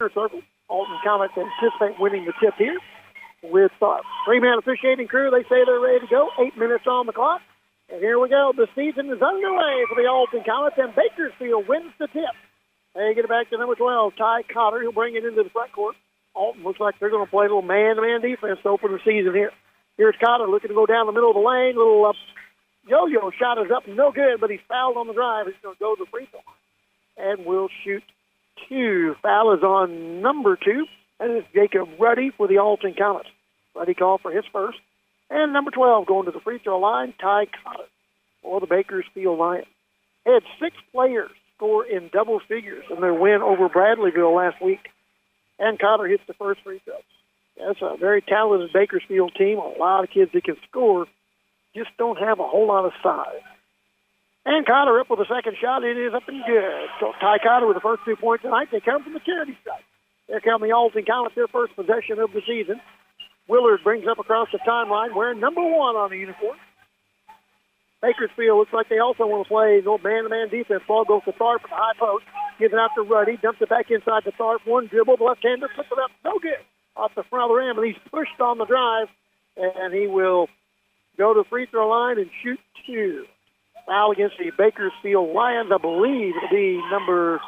center circle. Alton Comets anticipate winning the tip here with 3-man officiating crew. They say they're ready to go. 8 minutes on the clock. And here we go. The season is underway for the Alton Comets, and Bakersfield wins the tip. They get it back to number 12, Ty Cotter. He'll bring it into the front court. Alton looks like they're going to play a little man-to-man defense to open the season here. Here's Cotter looking to go down the middle of the lane. Little yo-yo shot is up, no good, but he's fouled on the drive. He's going to go to the free throw and will shoot 2. Foul is on number 2, and it's Jacob Ruddy for the Alton Comets. Ruddy called for his first. And number 12 going to the free throw line, Ty Cotter for the Bakersfield Lions. They had 6 players score in double figures in their win over Bradleyville last week. And Cotter hits the first free throw. That's a very talented Bakersfield team. A lot of kids that can score, just don't have a whole lot of size. And Cotter up with the second shot. It is up and good. So Ty Cotter with the first 2 points tonight. They come from the charity stripe. Here come the Alton Comets, their first possession of the season. Willard brings up across the timeline wearing number 1 on the uniform. Bakersfield looks like they also want to play no man-to-man defense. Ball goes to Tharp at the high post. Gives it out to Ruddy. Dumps it back inside to Tharp. One dribble. The left-hander puts it up. No good. Off the front of the rim, and he's pushed on the drive, and he will go to the free throw line and shoot 2. Foul against the Bakersfield Lions. I believe it'll be number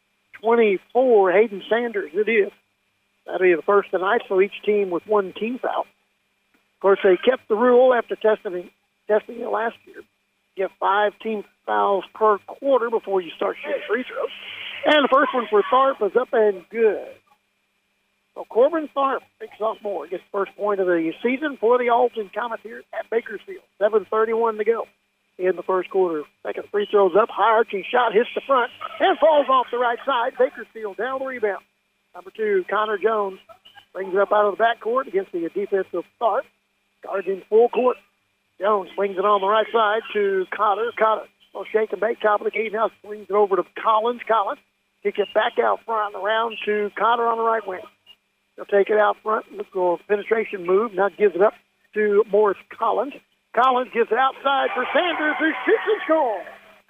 24, Hayden Sanders. It is. That'll be the first tonight, so each team with 1 team foul. Of course, they kept the rule after testing it last year. Get 5 team fouls per quarter before you start shooting free throws. And the first one for Tharp is up and good. So Corbin Tharp, big sophomore, gets the first point of the season for the Alton Comets here at Bakersfield. 7:31 to go in the first quarter. Second free throw's up. High arching shot hits the front and falls off the right side. Bakersfield down the rebound. Number 2, Connor Jones, brings it up out of the backcourt against the defensive Tharp. Guards in full court. Jones swings it on the right side to Cotter. Cotter will shake and bake top of the key. Now swings it over to Collins. Collins kicks it back out front around to Cotter on the right wing. He'll take it out front. Look for a penetration move. Now gives it up to Morris Collins. Collins gives it outside for Sanders, who shoots and scores.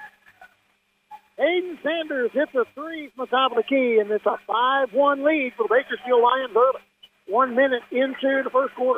Hayden Sanders hits a 3 from the top of the key, and it's a 5-1 lead for the Bakersfield Lions early. 1 minute into the first quarter.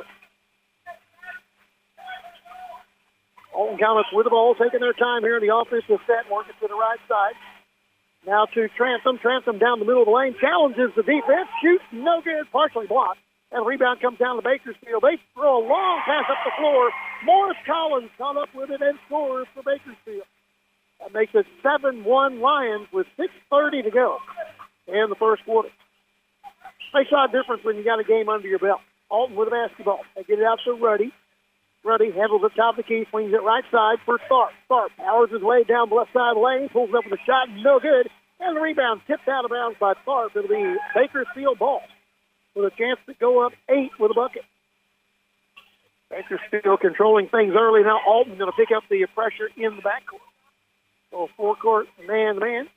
Alton Comets with the ball, taking their time here in the offensive set, working to the right side. Now to Trantham. Trantham down the middle of the lane, challenges the defense, shoots, no good, partially blocked. And the rebound comes down to Bakersfield. They throw a long pass up the floor. Morris Collins caught up with it and scores for Bakersfield. That makes it 7-1 Lions with 6:30 to go in the first quarter. Makes a lot of difference when you got a game under your belt. Alton with the basketball. They get it out to Ruddy. Ruddy handles it top of the key, swings it right side for Tharp. Tharp powers his way down the left side of the lane, pulls up with a shot, no good. And the rebound tipped out of bounds by Tharp. It'll be Bakersfield ball with a chance to go up 8 with a bucket. Bakersfield controlling things early. Now Alton going to pick up the pressure in the backcourt. So forecourt man-to-man.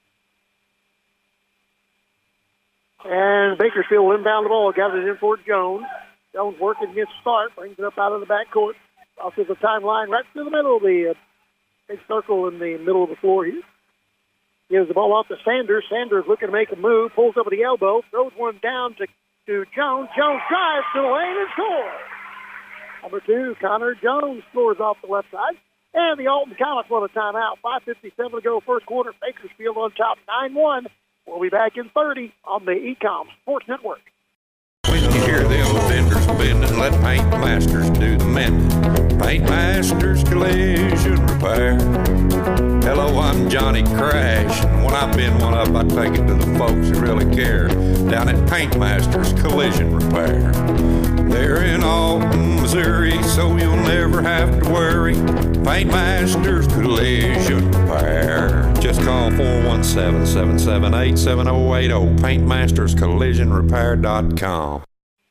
And Bakersfield will inbound the ball. Got it in for Jones. Jones working against Tharp. Brings it up out of the backcourt. Crosses the timeline right through the middle of the big circle in the middle of the floor here. Gives the ball off to Sanders. Sanders looking to make a move. Pulls up with the elbow. Throws one down to Jones. Jones drives to the lane and scores. Number 2, Connor Jones scores off the left side. And the Alton Comets want a timeout. 5:57 to go first quarter. Bakersfield on top 9-1. We'll be back in 30 on the ECOM Sports Network. When you hear them vendors bending, let Paint Masters do the mending. Paint Masters Collision Repair. Hello, I'm Johnny Crash. When I bend one up, I take it to the folks who really care. Down at Paint Masters Collision Repair. They're in Alton, Missouri, so you'll never have to worry. Paint Masters Collision Repair. Just call 417-778-7080. PaintMastersCollisionRepair.com.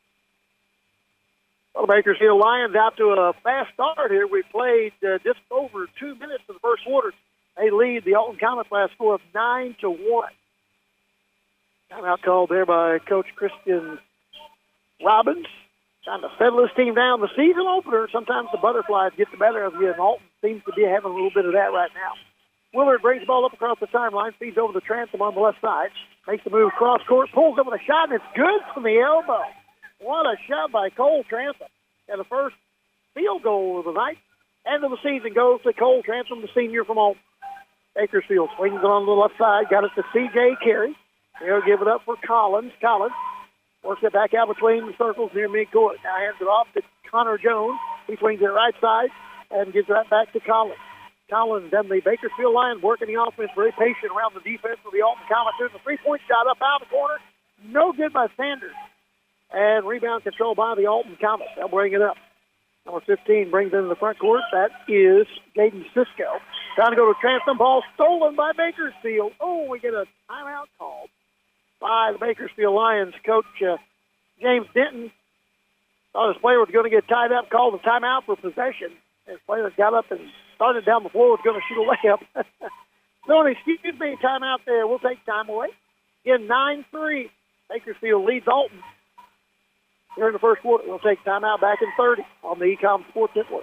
Well, the Bakersfield Lions out to a fast start here. We played just over 2 minutes in the first quarter. They lead the Alton Comets by a score of 9-1. Timeout called there by Coach Christian Robbins. Trying to settle this team down. The season opener, sometimes the butterflies get the better of you, and Alton seems to be having a little bit of that right now. Willard brings the ball up across the timeline, feeds over to Trantham on the left side. Makes the move cross court, pulls up with a shot, and it's good from the elbow. What a shot by Cole Trantham. And the first field goal of the night and of the season goes to Cole Trantham, the senior from Alton. Bakersfield swings it on the left side, got it to C.J. Carey. He'll give it up for Collins. Collins works it back out between the circles near midcourt. Now hands it off to Connor Jones. He swings it right side and gives that back to Collins. Collins and the Bakersfield Lions working the offense, very patient around the defense of the Alton Comets. There's a three-point shot up out of the corner. No good by Sanders. And rebound control by the Alton Comets. They'll bring it up. Number 15 brings into the front court. That is Jaden Cisco. Trying to go to Trantham. Ball stolen by Bakersfield. Oh, we get a timeout called by the Bakersfield Lions. Coach James Denton thought his player was going to get tied up, called a timeout for possession. His player got up and started down the floor, was going to shoot a layup. So, excuse me, timeout there. We'll take time away. Again, 9-3. Bakersfield leads Alton here in the first quarter. We'll take timeout back in 30 on the Ecom Sports Network.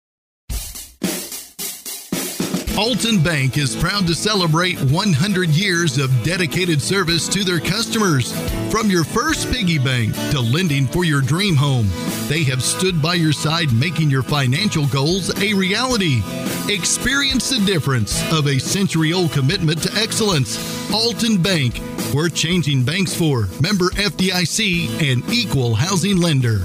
Alton Bank is proud to celebrate 100 years of dedicated service to their customers. From your first piggy bank to lending for your dream home, they have stood by your side, making your financial goals a reality. Experience the difference of a century-old commitment to excellence. Alton Bank, we're changing banks for. Member FDIC and equal housing lender.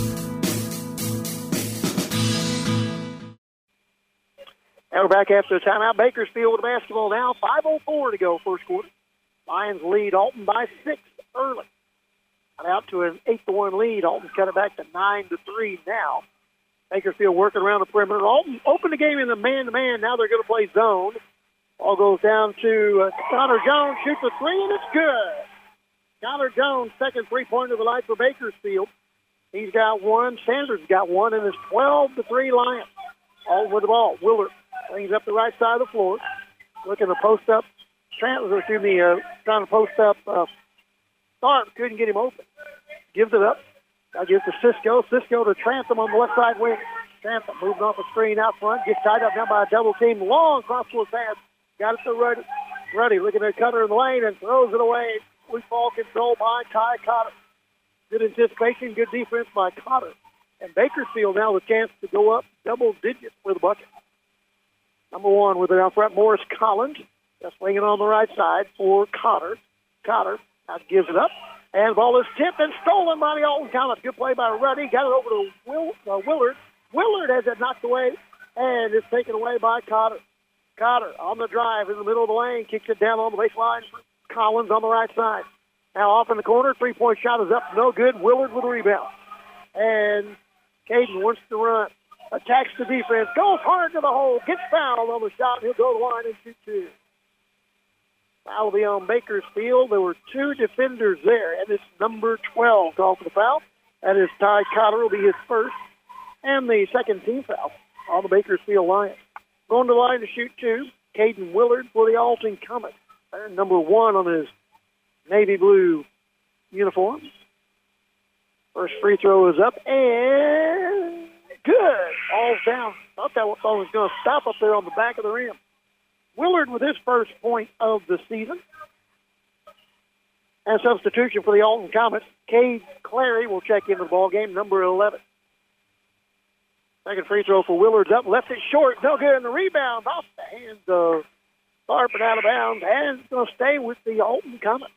And we're back after the timeout. Bakersfield with the basketball now. 5:04 to go first quarter. Lions lead Alton by 6 early. And out to an 8-1 lead. Alton's cut it back to 9-3 now. Bakersfield working around the perimeter. Alton opened the game in the man-to-man. Now they're going to play zone. Ball goes down to Connor Jones. Shoots a three, and it's good. Connor Jones, second three-pointer of the night for Bakersfield. He's got one. Sanders got one, and it's 12-3 Lions. Alton with the ball. Willard brings up the right side of the floor. Looking to post up. Trying to post up Tharp. Couldn't get him open. Gives it up. Now gives to Cisco. Cisco to Trantham on the left side wing. Trantham moving off a screen out front. Gets tied up now by a double team. Long cross-court pass. Got it to Ruddy. Ruddy looking at Cutter in the lane and throws it away. Loose ball control by Ty Cotter. Good anticipation, good defense by Cotter. And Bakersfield now with a chance to go up double digits for the bucket. Number one with it out front, Morris Collins. Just swinging on the right side for Cotter. Cotter now gives it up. And the ball is tipped and stolen by the Alton Comets. Good play by Ruddy. Got it over to Willard. Willard has it knocked away, and it's taken away by Cotter. Cotter on the drive in the middle of the lane. Kicks it down on the baseline for Collins on the right side. Now off in the corner. Three-point shot is up. No good. Willard with a rebound. And Caden wants to run. Attacks the defense. Goes hard to the hole. Gets fouled on the shot. He'll go to the line and shoot two. Foul will be on Bakersfield. There were two defenders there, and it's number 12 called for the foul. That is Ty Cotter will be his first, and the second team foul on the Bakersfield Lions. Going to the line to shoot two, Caden Willard for the Alton Comets. Number one on his navy blue uniform. First free throw is up, and good. All's down. Thought that ball was going to stop up there on the back of the rim. Willard with his first point of the season. And substitution for the Alton Comets, Cade Clary will check into the ball game, number 11. Second free throw for Willard's up, left it short, no good, and the rebound off the hands of Tharp and out of bounds, and it's going to stay with the Alton Comets.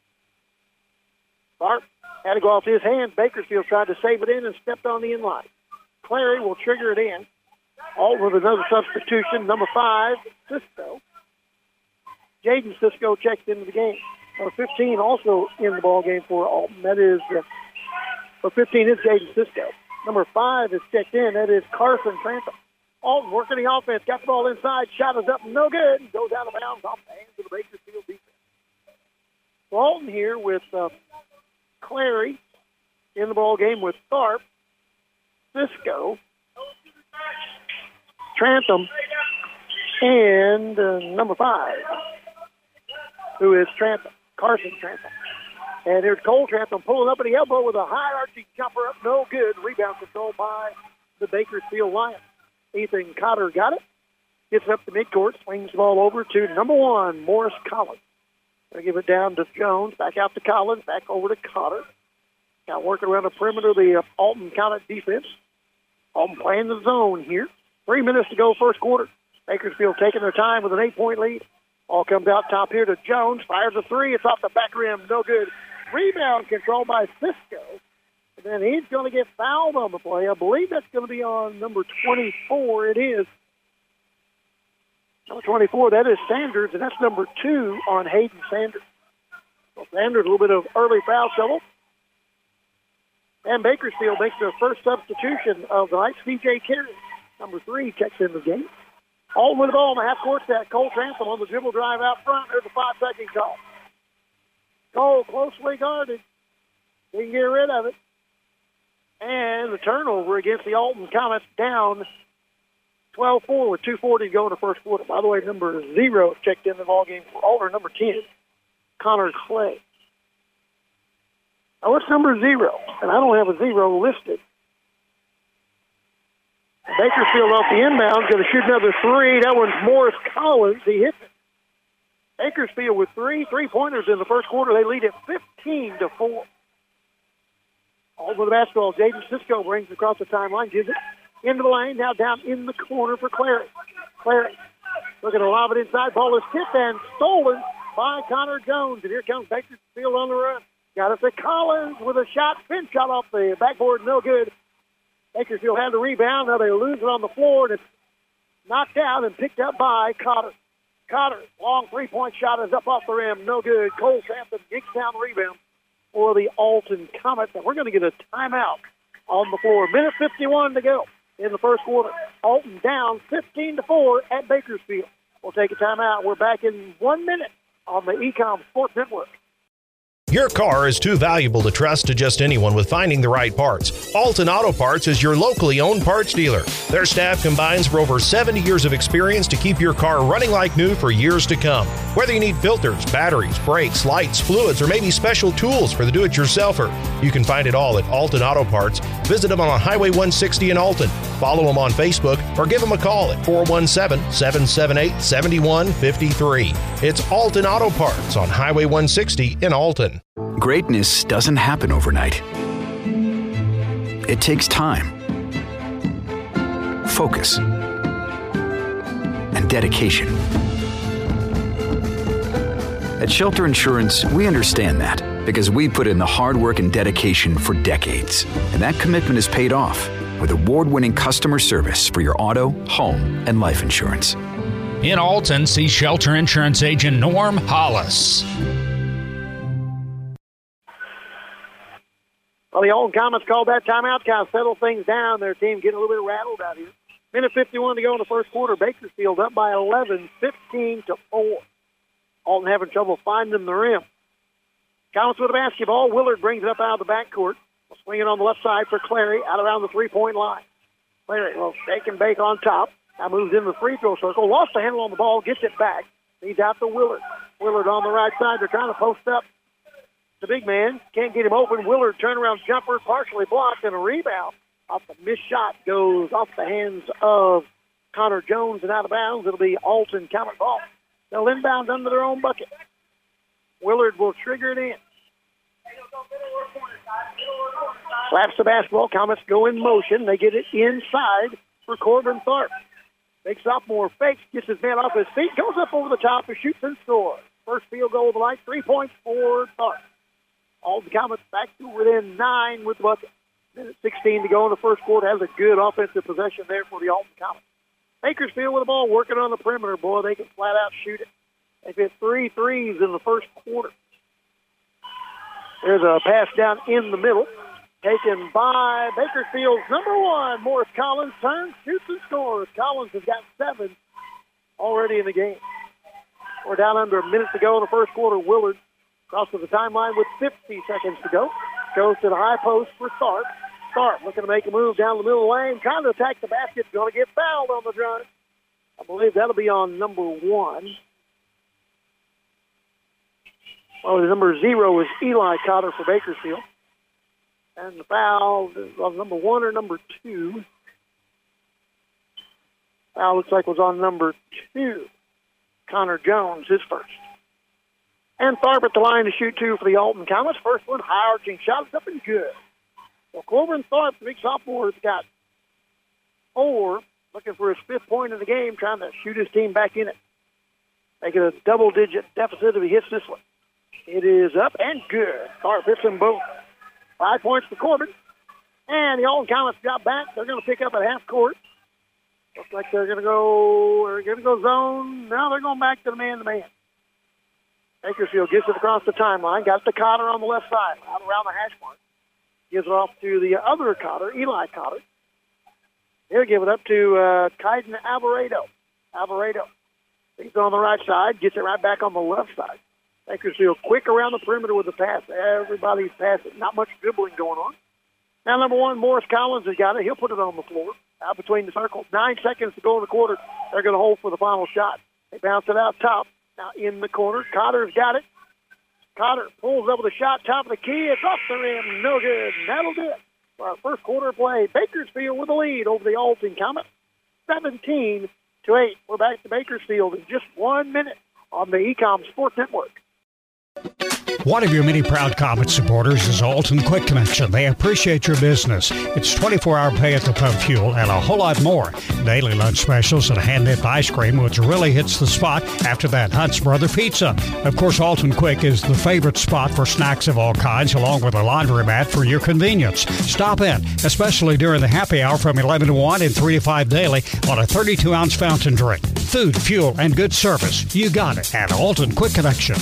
Tharp had to go off his hands. Bakersfield tried to save it in and stepped on the inline. Clary will trigger it in. Alton with another substitution, number 5, Cisco. Jaden Cisco checks into the game. Number 15 also in the ball game for Alton. That is, number 15 is Jaden Cisco. Number 5 is checked in. That is Carson Trantham. Alton working the offense. Got the ball inside. Shot is up. No good. Goes out of bounds off the hands of the Bakersfield defense. So Alton here with Clary in the ball game with Tharp, Cisco, Trantham, and number 5, who is Trantham, Carson Trantham. And there's Cole Trantham pulling up at the elbow with a high arching jumper up. No good. Rebound control by the Bakersfield Lions. Ethan Cotter got it. Gets up to midcourt. Swings the ball over to number 1, Morris Collins. Going to give it down to Jones, back out to Collins, back over to Cotter. Got working around the perimeter of the Alton Comet defense. Alton playing the zone here. 3 minutes to go first quarter. Bakersfield taking their time with an 8-point lead. All comes out top here to Jones. Fires a three. It's off the back rim. No good. Rebound controlled by Cisco. And then he's going to get fouled on the play. I believe that's going to be on number 24. It is. Number 24, that is Sanders, and that's number 2 on Hayden Sanders. So Sanders, a little bit of early foul trouble. And Bakersfield makes their first substitution of the night. C.J. Carey, number 3, checks in the game. All with the ball in the half court set. Cole Trantham on the dribble drive out front. There's a 5-second call. Cole closely guarded. He can get rid of it. And the turnover against the Alton Comets, down 12-4 with 2:40 to go in the first quarter. By the way, number 0 checked in the ball game for Alton, number 10, Connor Clay. Oh, it's number 0, and I don't have a 0 listed. Bakersfield off the inbound, going to shoot another 3. That one's Morris Collins. He hits it. Bakersfield with 3 3-pointers in the first quarter. They lead it 15-4. All with the basketball. Jaden Cisco brings it across the timeline, gives it into the lane, now down in the corner for Clary. Clary looking to lob it inside. Ball is tipped and stolen by Connor Jones. And here comes Bakersfield on the run. Got it to Collins with a shot. Spin shot off the backboard, no good. Bakersfield had the rebound. Now they lose it on the floor, and it's knocked out and picked up by Cotter. Cotter, long 3-point shot is up off the rim, no good. Cole Sampson gets down the rebound for the Alton Comets, and we're going to get a timeout on the floor. Minute 51 to go in the first quarter. Alton down 15-4 at Bakersfield. We'll take a timeout. We're back in 1 minute on the Ecom Sports Network. Your car is too valuable to trust to just anyone with finding the right parts. Alton Auto Parts is your locally owned parts dealer. Their staff combines for over 70 years of experience to keep your car running like new for years to come. Whether you need filters, batteries, brakes, lights, fluids, or maybe special tools for the do-it-yourselfer, you can find it all at Alton Auto Parts. Visit them on Highway 160 in Alton. Follow them on Facebook or give them a call at 417-778-7153. It's Alton Auto Parts on Highway 160 in Alton. Greatness doesn't happen overnight. It takes time, focus, and dedication. At Shelter Insurance, we understand that because we put in the hard work and dedication for decades. And that commitment is paid off with award-winning customer service for your auto, home, and life insurance. In Alton, see Shelter Insurance agent Norm Hollis. Well, the Alton Comets called that timeout, kind of settle things down. Their team getting a little bit rattled out here. Minute 51 to go in the first quarter. Bakersfield up by 11, 15-4. Alton having trouble finding the rim. Comets with the basketball. Willard brings it up out of the backcourt. We'll swing it on the left side for Clary out around the three-point line. Clary will shake and bake on top. Now moves in the free throw circle. Lost the handle on the ball. Gets it back. He's out to Willard. Willard on the right side. They're trying to post up the big man. Can't get him open. Willard turnaround jumper partially blocked, and a rebound off the missed shot goes off the hands of Connor Jones and out of bounds. It'll be Alton Comet ball. They'll inbound under their own bucket. Willard will trigger it in. Slaps the basketball. Comets go in motion. They get it inside for Corbin Tharp. Big sophomore fakes, gets his man off his feet, goes up over the top and shoots and scores. First field goal of the night, 3 points for Tharp. All the Comets back to within 9 with the bucket. Minute 16 to go in the first quarter. Has a good offensive possession there for the Alton Comets. Bakersfield with the ball, working on the perimeter. Boy, they can flat out shoot it. They've hit 3 threes in the first quarter. There's a pass down in the middle, taken by Bakersfield's number 1, Morris Collins. Turns, shoots, and scores. Collins has got 7 already in the game. We're down under a minute to go in the first quarter. Willard crosses the timeline with 50 seconds to go. Goes to the high post for Tharp. Tharp looking to make a move down the middle of the lane. Trying to attack the basket. Going to get fouled on the drive. I believe that'll be on number 1. Well, the number 0 is Eli Cotter for Bakersfield. And the foul is on number 1 or number 2. Foul looks like was on number 2. Connor Jones, his first. And Tharp at the line to shoot 2 for the Alton Comets. First one, high arching shot. It's up and good. Well, Corbin Tharp, the big sophomore, has got 4, looking for his 5th point of the game, trying to shoot his team back in it. Make it a double-digit deficit if he hits this one. It is up and good. Tharp hits them both. 5 points for Corbin. And the Alton Comets got back. They're going to pick up at half court. Looks like they're going to go zone. Now they're going back to the man-to-man. Bakersfield gets it across the timeline. Got the Cotter on the left side, out around the hash mark. Gives it off to the other Cotter, Eli Cotter. He'll give it up to Kaiden Alvarado. He's on the right side, gets it right back on the left side. Bakersfield quick around the perimeter with the pass. Everybody's passing. Not much dribbling going on. Now, number 1, Morris Collins has got it. He'll put it on the floor, out between the circles. 9 seconds to go in the quarter. They're going to hold for the final shot. They bounce it out top. Now in the corner. Cotter's got it. Cotter pulls up with a shot, top of the key. It's off the rim. No good. And that'll do it for our first quarter of play. Bakersfield with a lead over the Alton Comets, 17-8. We're back to Bakersfield in just 1 minute on the Ecom Sports Network. One of your many proud Comet supporters is Alton Quick Connection. They appreciate your business. It's 24-hour pay at the pump fuel and a whole lot more. Daily lunch specials and hand-dipped ice cream, which really hits the spot after that Hunt's Brother Pizza. Of course, Alton Quick is the favorite spot for snacks of all kinds, along with a laundromat for your convenience. Stop in, especially during the happy hour from 11 to 1 and 3 to 5 daily on a 32-ounce fountain drink. Food, fuel, and good service. You got it at Alton Quick Connection.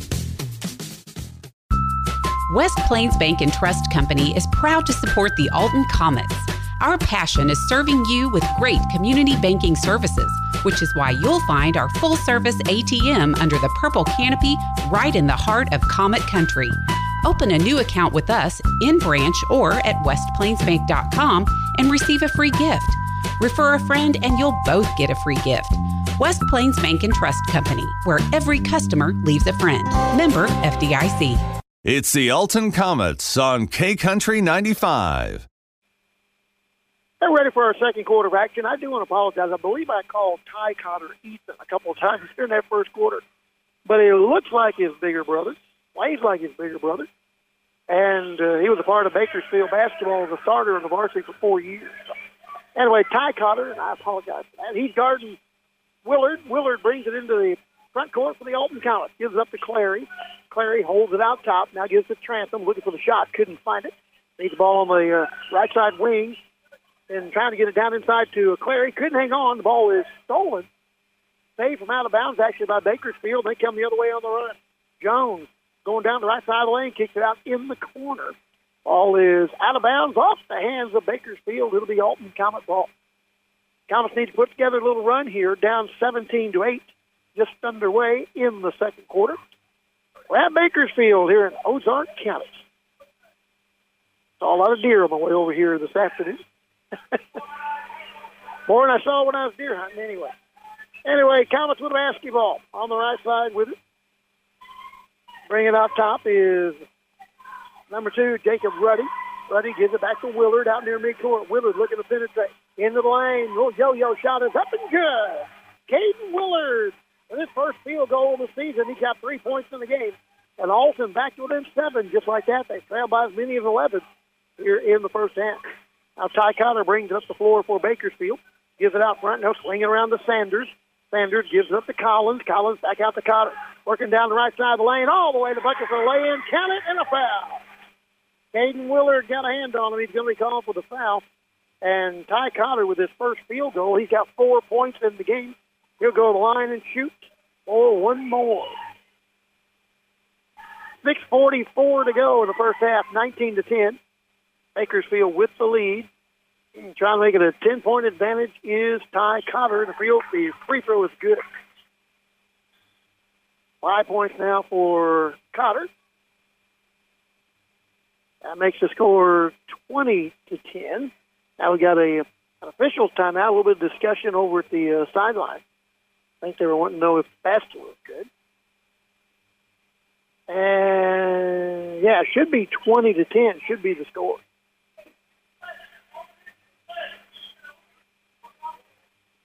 West Plains Bank and Trust Company is proud to support the Alton Comets. Our passion is serving you with great community banking services, which is why you'll find our full-service ATM under the purple canopy right in the heart of Comet Country. Open a new account with us in branch or at westplainsbank.com and receive a free gift. Refer a friend and you'll both get a free gift. West Plains Bank and Trust Company, where every customer leaves a friend. Member FDIC. It's the Alton Comets on K-Country 95. They're ready for our second quarter of action. I do want to apologize. I believe I called Ty Cotter Ethan a couple of times during that first quarter. But he looks like his bigger brother, plays like his bigger brother. And he was a part of Bakersfield basketball as a starter in the varsity for 4 years. Anyway, Ty Cotter, and I apologize for that, he's guarding Willard. Willard brings it into the front court for the Alton Comets. Gives it up to Clary. Clary holds it out top. Now gives it to Trantham. Looking for the shot. Couldn't find it. Needs the ball on the right side wing. And trying to get it down inside to Clary. Couldn't hang on. The ball is stolen. Saved from out of bounds actually by Bakersfield. They come the other way on the run. Jones going down the right side of the lane. Kicks it out in the corner. Ball is out of bounds off the hands of Bakersfield. It'll be Alton Comet ball. Comets need to put together a little run here. Down 17-8. Just underway in the second quarter. We're at Bakersfield here in Ozark County. Saw a lot of deer on my way over here this afternoon. More than I saw when I was deer hunting anyway. Anyway, Comets with a basketball on the right side with it. Bringing it out top is number 2, Jacob Ruddy. Ruddy gives it back to Willard out near midcourt. Willard looking to penetrate into the lane. Little yo-yo shot is up and good. Caden Willard. And his first field goal of the season, he got 3 points in the game. And Alton back to within 7, just like that. They trailed by as many as 11 here in the first half. Now Ty Cotter brings it up the floor for Bakersfield. Gives it out front. Now swinging around to Sanders. Sanders gives it up to Collins. Collins back out to Cotter. Working down the right side of the lane all the way to the bucket for a lay-in. Count it and a foul. Caden Willard got a hand on him. He's going to be called for the foul. And Ty Cotter with his first field goal. He's got 4 points in the game. He'll go to the line and shoot for one more. 6:44 to go in the first half, 19-10. Bakersfield with the lead. Trying to make it a 10-point advantage is Ty Cotter. The free throw is good. 5 points now for Cotter. That makes the score 20-10. Now we got an officials timeout, a little bit of discussion over at the sideline. I think they were wanting to know if the basket was good. And, yeah, it should be 20-10, should be the score.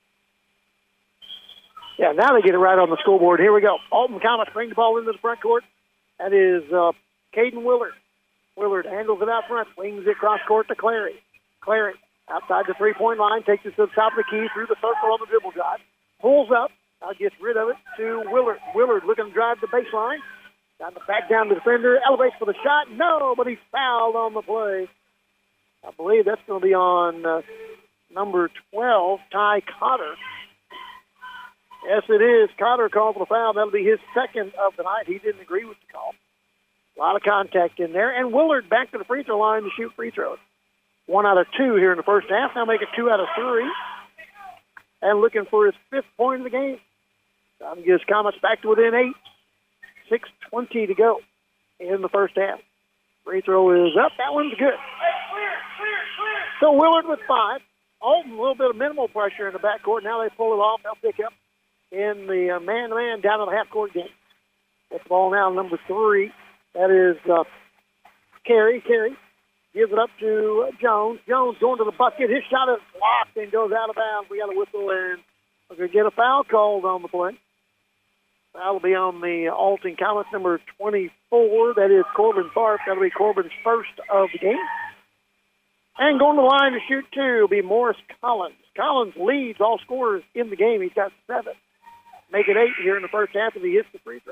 Yeah, now they get it right on the scoreboard. Here we go. Alton Comets bring the ball into the front court. That is Caden Willard. Willard handles it out front, swings it across court to Clary. Clary outside the three-point line, takes it to the top of the key through the circle on the dribble drive. Pulls up, gets rid of it to Willard. Willard looking to drive the baseline. Got the back down to the defender, elevates for the shot. No, but he's fouled on the play. I believe that's going to be on number 12, Ty Cotter. Yes, it is. Cotter called for the foul. That'll be his second of the night. He didn't agree with the call. A lot of contact in there. And Willard back to the free throw line to shoot free throws. 1 out of 2 here in the first half. Now make it 2 out of 3. And looking for his 5th point of the game. Time to get his Comets back to within 8. 6:20 to go in the first half. Free throw is up. That one's good. So Willard with 5. Alton, a little bit of minimal pressure in the backcourt. Now they pull it off. They'll pick up in the man-to-man down in the half-court game. That's the ball now, number 3. That is Carey. Carey gives it up to Jones. Jones going to the bucket. His shot is blocked and goes out of bounds. We got a whistle, and we're going to get a foul called on the play. Foul will be on the Alton Comets, number 24. That is Corbin Tharp. That'll be Corbin's first of the game. And going to the line to shoot 2 will be Morris Collins. Collins leads all scorers in the game. He's got 7. Make it 8 here in the first half if he hits the free throw.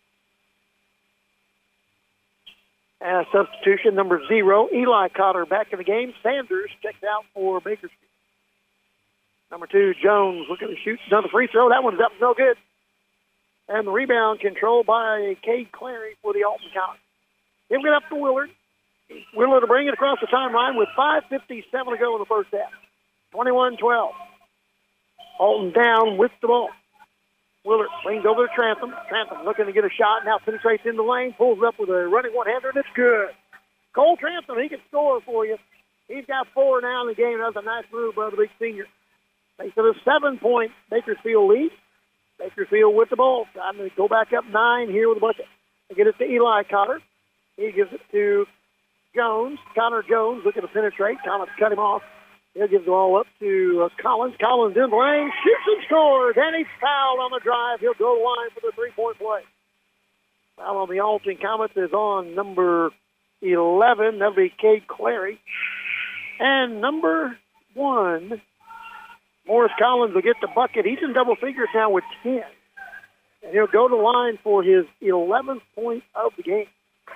And a substitution, number 0, Eli Cotter back in the game. Sanders checked out for Bakersfield. Number 2, Jones looking to shoot. Another free throw. That one's up. No good. And the rebound controlled by Cade Clary for the Alton Comets. He'll get up to Willard. Willard to bring it across the timeline with 5:57 to go in the first half. 21-12. Alton down with the ball. Willard brings over to Trantham. Trantham looking to get a shot. Now penetrates in the lane. Pulls up with a running one-hander, and it's good. Cole Trantham, he can score for you. He's got 4 now in the game. That was a nice move by the big senior. Makes it a 7-point Bakersfield lead. Bakersfield with the ball. Time to go back up 9 here with the bucket. They get it to Eli Cotter. He gives it to Jones. Connor Jones looking to penetrate. Thomas cut him off. He'll give the ball up to Collins. Collins in the lane. Shoots and scores. And he's fouled on the drive. He'll go to the line for the 3-point play. Foul on the Alton Comets is on number 11. That'll be Cade Clary. And number 1, Morris Collins will get the bucket. He's in double figures now with 10. And he'll go to the line for his 11th point of the game.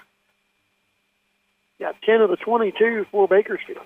Got 10 of the 22 for Bakersfield.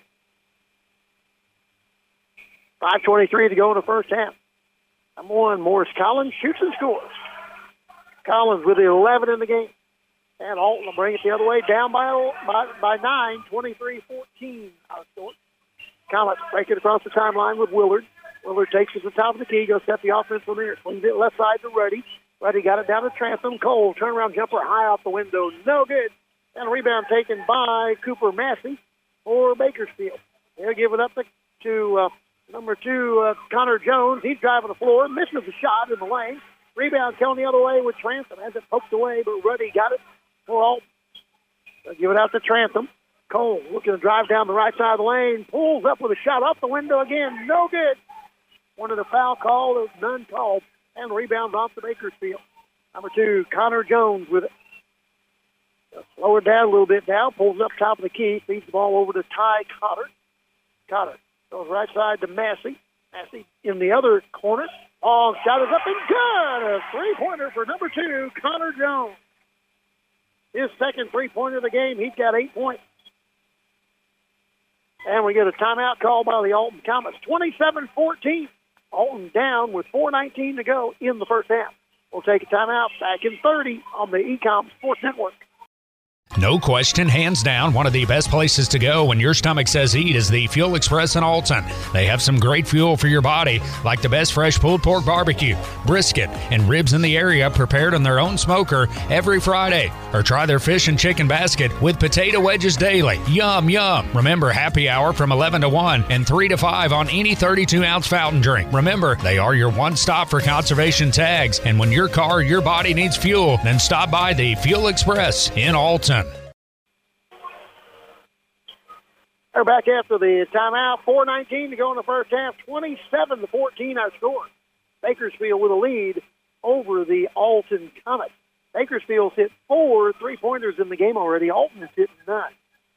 5:23 to go in the first half. Number 1, Morris Collins shoots and scores. Collins with 11 in the game. And Alton will bring it the other way, down by 9, 23-14 out of score. Comets break it across the timeline with Willard. Willard takes it to the top of the key, goes set the offense from there. Swings it left side to Ruddy. Ruddy got it down to Trantham. Cole, turnaround jumper high off the window. No good. And a rebound taken by Cooper Massey for Bakersfield. They'll give it up to number 2, Connor Jones. He's driving the floor, misses the shot in the lane. Rebound coming the other way with Trantham. Has it poked away, but Ruddy got it for Alton. They'll give it out to Trantham. Cole looking to drive down the right side of the lane. Pulls up with a shot off the window again. No good. One of the foul call. There was none called. And rebound off to Bakersfield. Number 2, Connor Jones with it. Slow it down a little bit now. Pulls up top of the key. Feeds the ball over to Ty Cotter. Cotter goes right side to Massey. Massey in the other corner. Long shot is up and good. A 3-pointer for number 2, Connor Jones. His second 3-pointer of the game. He's got 8 points. And we get a timeout call by the Alton Comets. 27-14. Alton down with 4:19 to go in the first half. We'll take a timeout. Back in 30 on the Ecom Sports Network. No question, hands down, one of the best places to go when your stomach says eat is the Fuel Express in Alton. They have some great fuel for your body, like the best fresh pulled pork barbecue, brisket, and ribs in the area prepared on their own smoker every Friday. Or try their fish and chicken basket with potato wedges daily. Yum, yum. Remember, happy hour from 11 to 1 and 3 to 5 on any 32-ounce fountain drink. Remember, they are your one-stop for conservation tags. And when your car or your body needs fuel, then stop by the Fuel Express in Alton. They're back after the timeout. 4:19 to go in the first half. 27-14 our score. Bakersfield with a lead over the Alton Comets. Bakersfield's hit 4 3-pointers in the game already. Alton has hit none.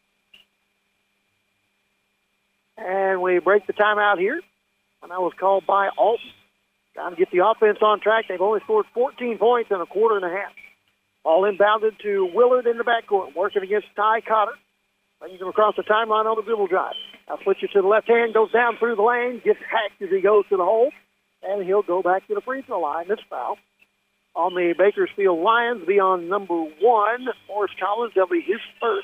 And we break the timeout here. And that was called by Alton. Trying to get the offense on track. They've only scored 14 points in a quarter and a half. Ball inbounded to Willard in the backcourt, working against Ty Cotter. Brings him across the timeline on the dribble drive. Now switches to the left hand, goes down through the lane, gets hacked as he goes to the hole, and he'll go back to the free throw line. This foul on the Bakersfield Lions be on number 1, Morris Collins. That'll be his first.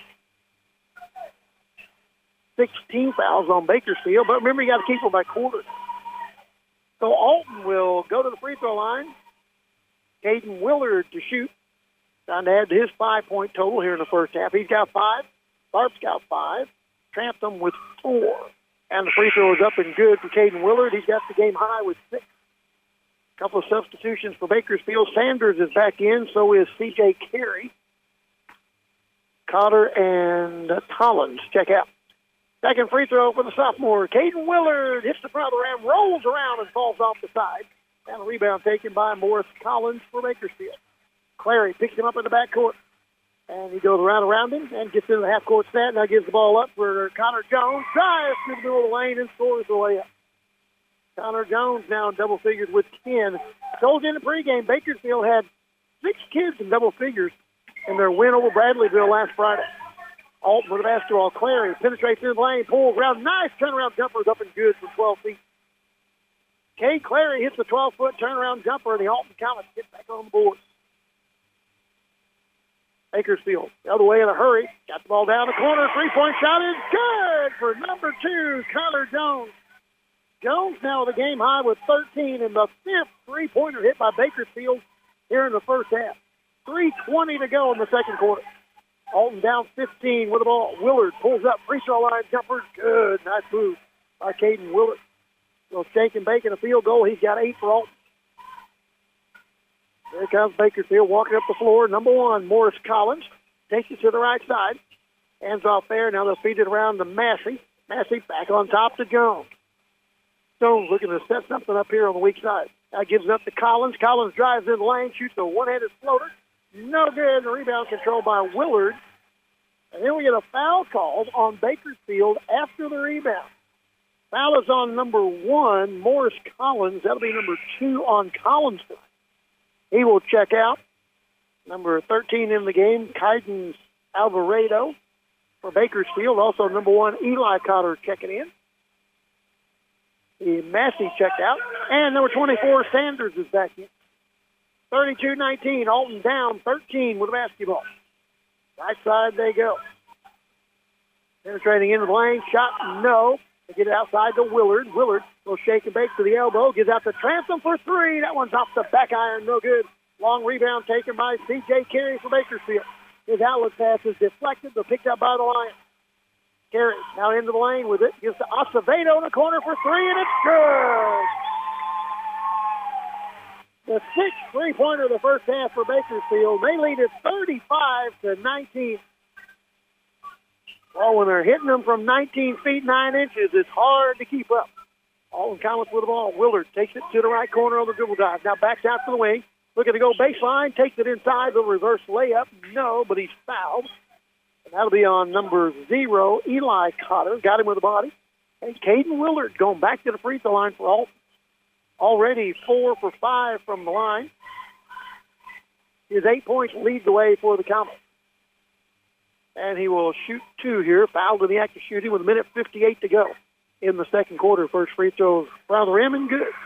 16 fouls on Bakersfield, but remember, you got to keep them by quarters. So Alton will go to the free throw line. Caden Willard to shoot. Trying to add to his 5-point total here in the first half. He's got 5. Tharp's got 5. Trantham with 4. And the free throw is up and good for Caden Willard. He's got the game high with 6. A couple of substitutions for Bakersfield. Sanders is back in, so is C.J. Carey. Cotter and Collins check out. Second free throw for the sophomore. Caden Willard hits the front of the rim, rolls around, and falls off the side. And a rebound taken by Morris Collins for Bakersfield. Clary picks him up in the backcourt. And he goes around him and gets into the half-court set. Now gives the ball up for Connor Jones. Drives to the middle of the lane and scores the layup. Connor Jones now in double figures with 10. Told you in the pregame, Bakersfield had 6 kids in double figures in their win over Bradleyville last Friday. Alton with the basketball. Clary penetrates through the lane, pulls around. Nice turnaround jumper is up and good from 12 feet. Kay Clary hits the 12-foot turnaround jumper, and the Alton Comets get back on the board. Bakersfield the other way in a hurry. Got the ball down the corner. 3-point shot is good for number 2, Connor Jones. Jones now with a game high with 13 and the 5th 3-pointer hit by Bakersfield here in the first half. 3:20 to go in the second quarter. Alton down 15 with the ball. Willard pulls up. Free throw line jumper. Good. Nice move by Caden Willard. Will shake and bake in a field goal. He's got 8 for Alton. There comes Bakersfield walking up the floor. Number 1, Morris Collins. Takes it to the right side. Hands off there. Now they'll feed it around to Massey. Massey back on top to Jones. Jones looking to set something up here on the weak side. Now gives it up to Collins. Collins drives in the lane, shoots a one-handed floater. No good. The rebound controlled by Willard. And then we get a foul called on Bakersfield after the rebound. Foul is on number 1, Morris Collins. That'll be number 2 on Collins. He will check out. Number 13 in the game, Kaiden Alvarado for Bakersfield. Also number 1, Eli Cotter checking in. The Massey checked out. And number 24, Sanders is back in. 32-19, Alton down 13 with the basketball. Right side they go. Penetrating into the lane, shot no. They get it outside to Willard. Willard will shake and bake to the elbow, gives out to Trantham for 3. That one's off the back iron, no good. Long rebound taken by C.J. Carey for Bakersfield. His outlet pass is deflected, but picked up by the Lions. Carey now into the lane with it, gives to Acevedo in the corner for 3, and it's good. The 6th 3-pointer of the first half for Bakersfield. They lead it 35-19. Well, when they're hitting them from 19 feet 9 inches, it's hard to keep up. Alton Collins with the ball. Willard takes it to the right corner on the dribble drive. Now backs out to the wing. Looking to go baseline. Takes it inside. The reverse layup. No, but he's fouled. And that'll be on number 0, Eli Cotter. Got him with the body. And Caden Willard going back to the free throw line for Alton. Already 4 for 5 from the line. His 8 points lead the way for the Comets. And he will shoot 2 here. Fouled in the act of shooting with 1:58 to go in the second quarter. First free throw around the rim and good.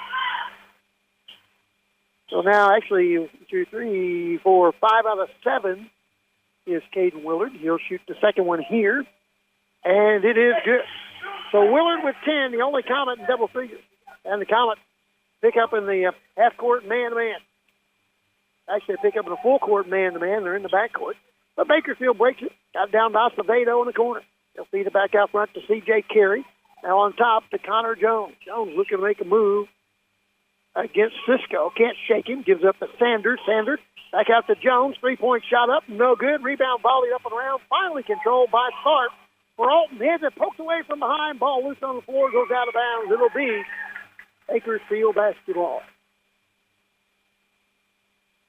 So now actually 2, 3, 4, 5 out of 7 is Caden Willard. He'll shoot the second one here. And it is good. So Willard with 10, the only Comet in double figures. And the Comets pick up in the half-court man-to-man. Actually, they pick up in the full-court man-to-man. They're in the backcourt. But Bakersfield breaks it. Got it down to Acevedo in the corner. They'll feed it back out front to C.J. Carey. Now on top to Connor Jones. Jones looking to make a move against Cisco. Can't shake him. Gives up to Sanders. Sanders back out to Jones. 3-point shot up. No good. Rebound volleyed up and around. Finally controlled by Tharp. For Alton, heads it poked away from behind. Ball loose on the floor. Goes out of bounds. It'll be Bakersfield basketball.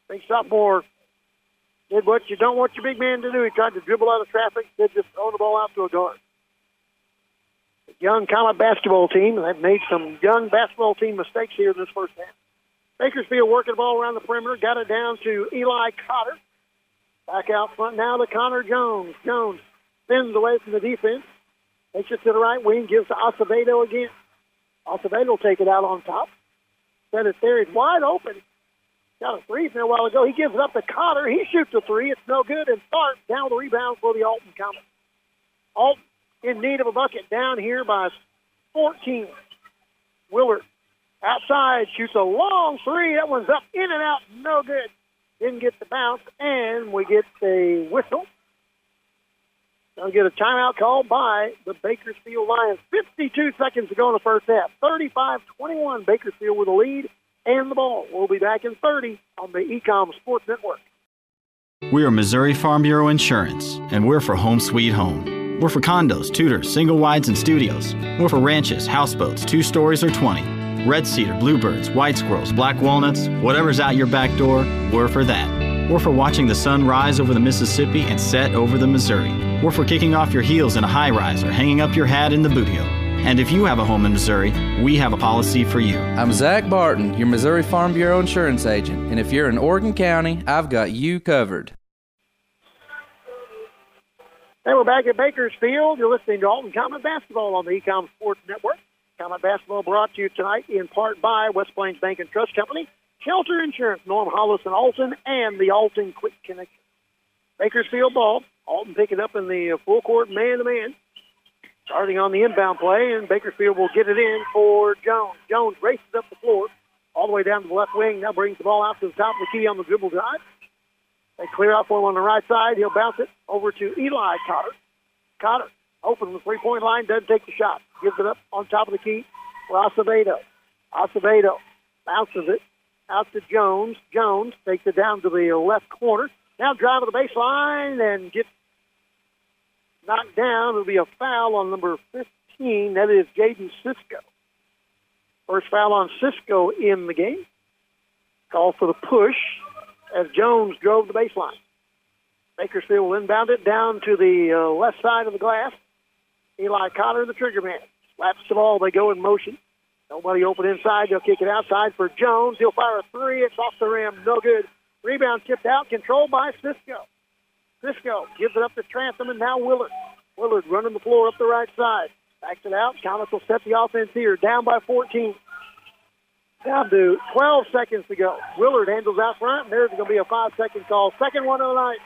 Big sophomore did what you don't want your big man to do. He tried to dribble out of traffic, did just throw the ball out to a guard. The young Comet basketball team, they've made some young basketball team mistakes here in this first half. Bakersfield working the ball around the perimeter, got it down to Eli Cotter. Back out front now to Connor Jones. Jones spins away from the defense. Takes it to the right wing, gives to Acevedo again. Acevedo will take it out on top. Set it there. He's wide open. Got a three from a while ago. He gives it up to Cotter. He shoots a three. It's no good. And Tharp down the rebound for the Alton Comets. Alton in need of a bucket down here by 14. Willard outside shoots a long three. That one's up, in and out. No good. Didn't get the bounce. And we get a whistle. They'll get a timeout called by the Bakersfield Lions. 52 seconds to go in the first half. 35-21, Bakersfield with a lead and the ball. We'll be back in 30 on the Ecom Sports Network. We are Missouri Farm Bureau Insurance, and we're for home sweet home. We're for condos, tutors, single wides, and studios. We're for ranches, houseboats, 2 stories or 20. Red cedar, bluebirds, white squirrels, black walnuts, whatever's out your back door, we're for that. We're for watching the sun rise over the Mississippi and set over the Missouri. We're for kicking off your heels in a high-rise or hanging up your hat in the bootio. And if you have a home in Missouri, we have a policy for you. I'm Zach Barton, your Missouri Farm Bureau insurance agent. And if you're in Oregon County, I've got you covered. And we're back at Bakersfield. You're listening to Alton Comet Basketball on the Ecom Sports Network. Comet Basketball brought to you tonight in part by West Plains Bank and Trust Company, Shelter Insurance, Norm Hollis and Alton, and the Alton Quick Connection. Bakersfield ball. Alton picking up in the full court man-to-man. Starting on the inbound play, and Bakersfield will get it in for Jones. Jones races up the floor all the way down to the left wing. Now brings the ball out to the top of the key on the dribble drive. They clear out for him on the right side. He'll bounce it over to Eli Cotter. Cotter open the three-point line, doesn't take the shot. Gives it up on top of the key for Acevedo. Acevedo bounces it out to Jones. Jones takes it down to the left corner. Now driving the baseline and gets knocked down. It'll be a foul on number 15. That is Jaden Cisco. First foul on Cisco in the game. Call for the push as Jones drove the baseline. Bakersfield will inbound it down to the left side of the glass. Eli Cotter, the trigger man. Slaps the ball. They go in motion. Nobody open inside. They'll kick it outside for Jones. He'll fire a three. It's off the rim. No good. Rebound tipped out. Controlled by Cisco. Cisco gives it up to Trantham, and now Willard. Willard running the floor up the right side. Backs it out. Comets will set the offense here. Down by 14. Down to 12 seconds to go. Willard handles out front, and there's going to be a 5-second call. Second one of the night.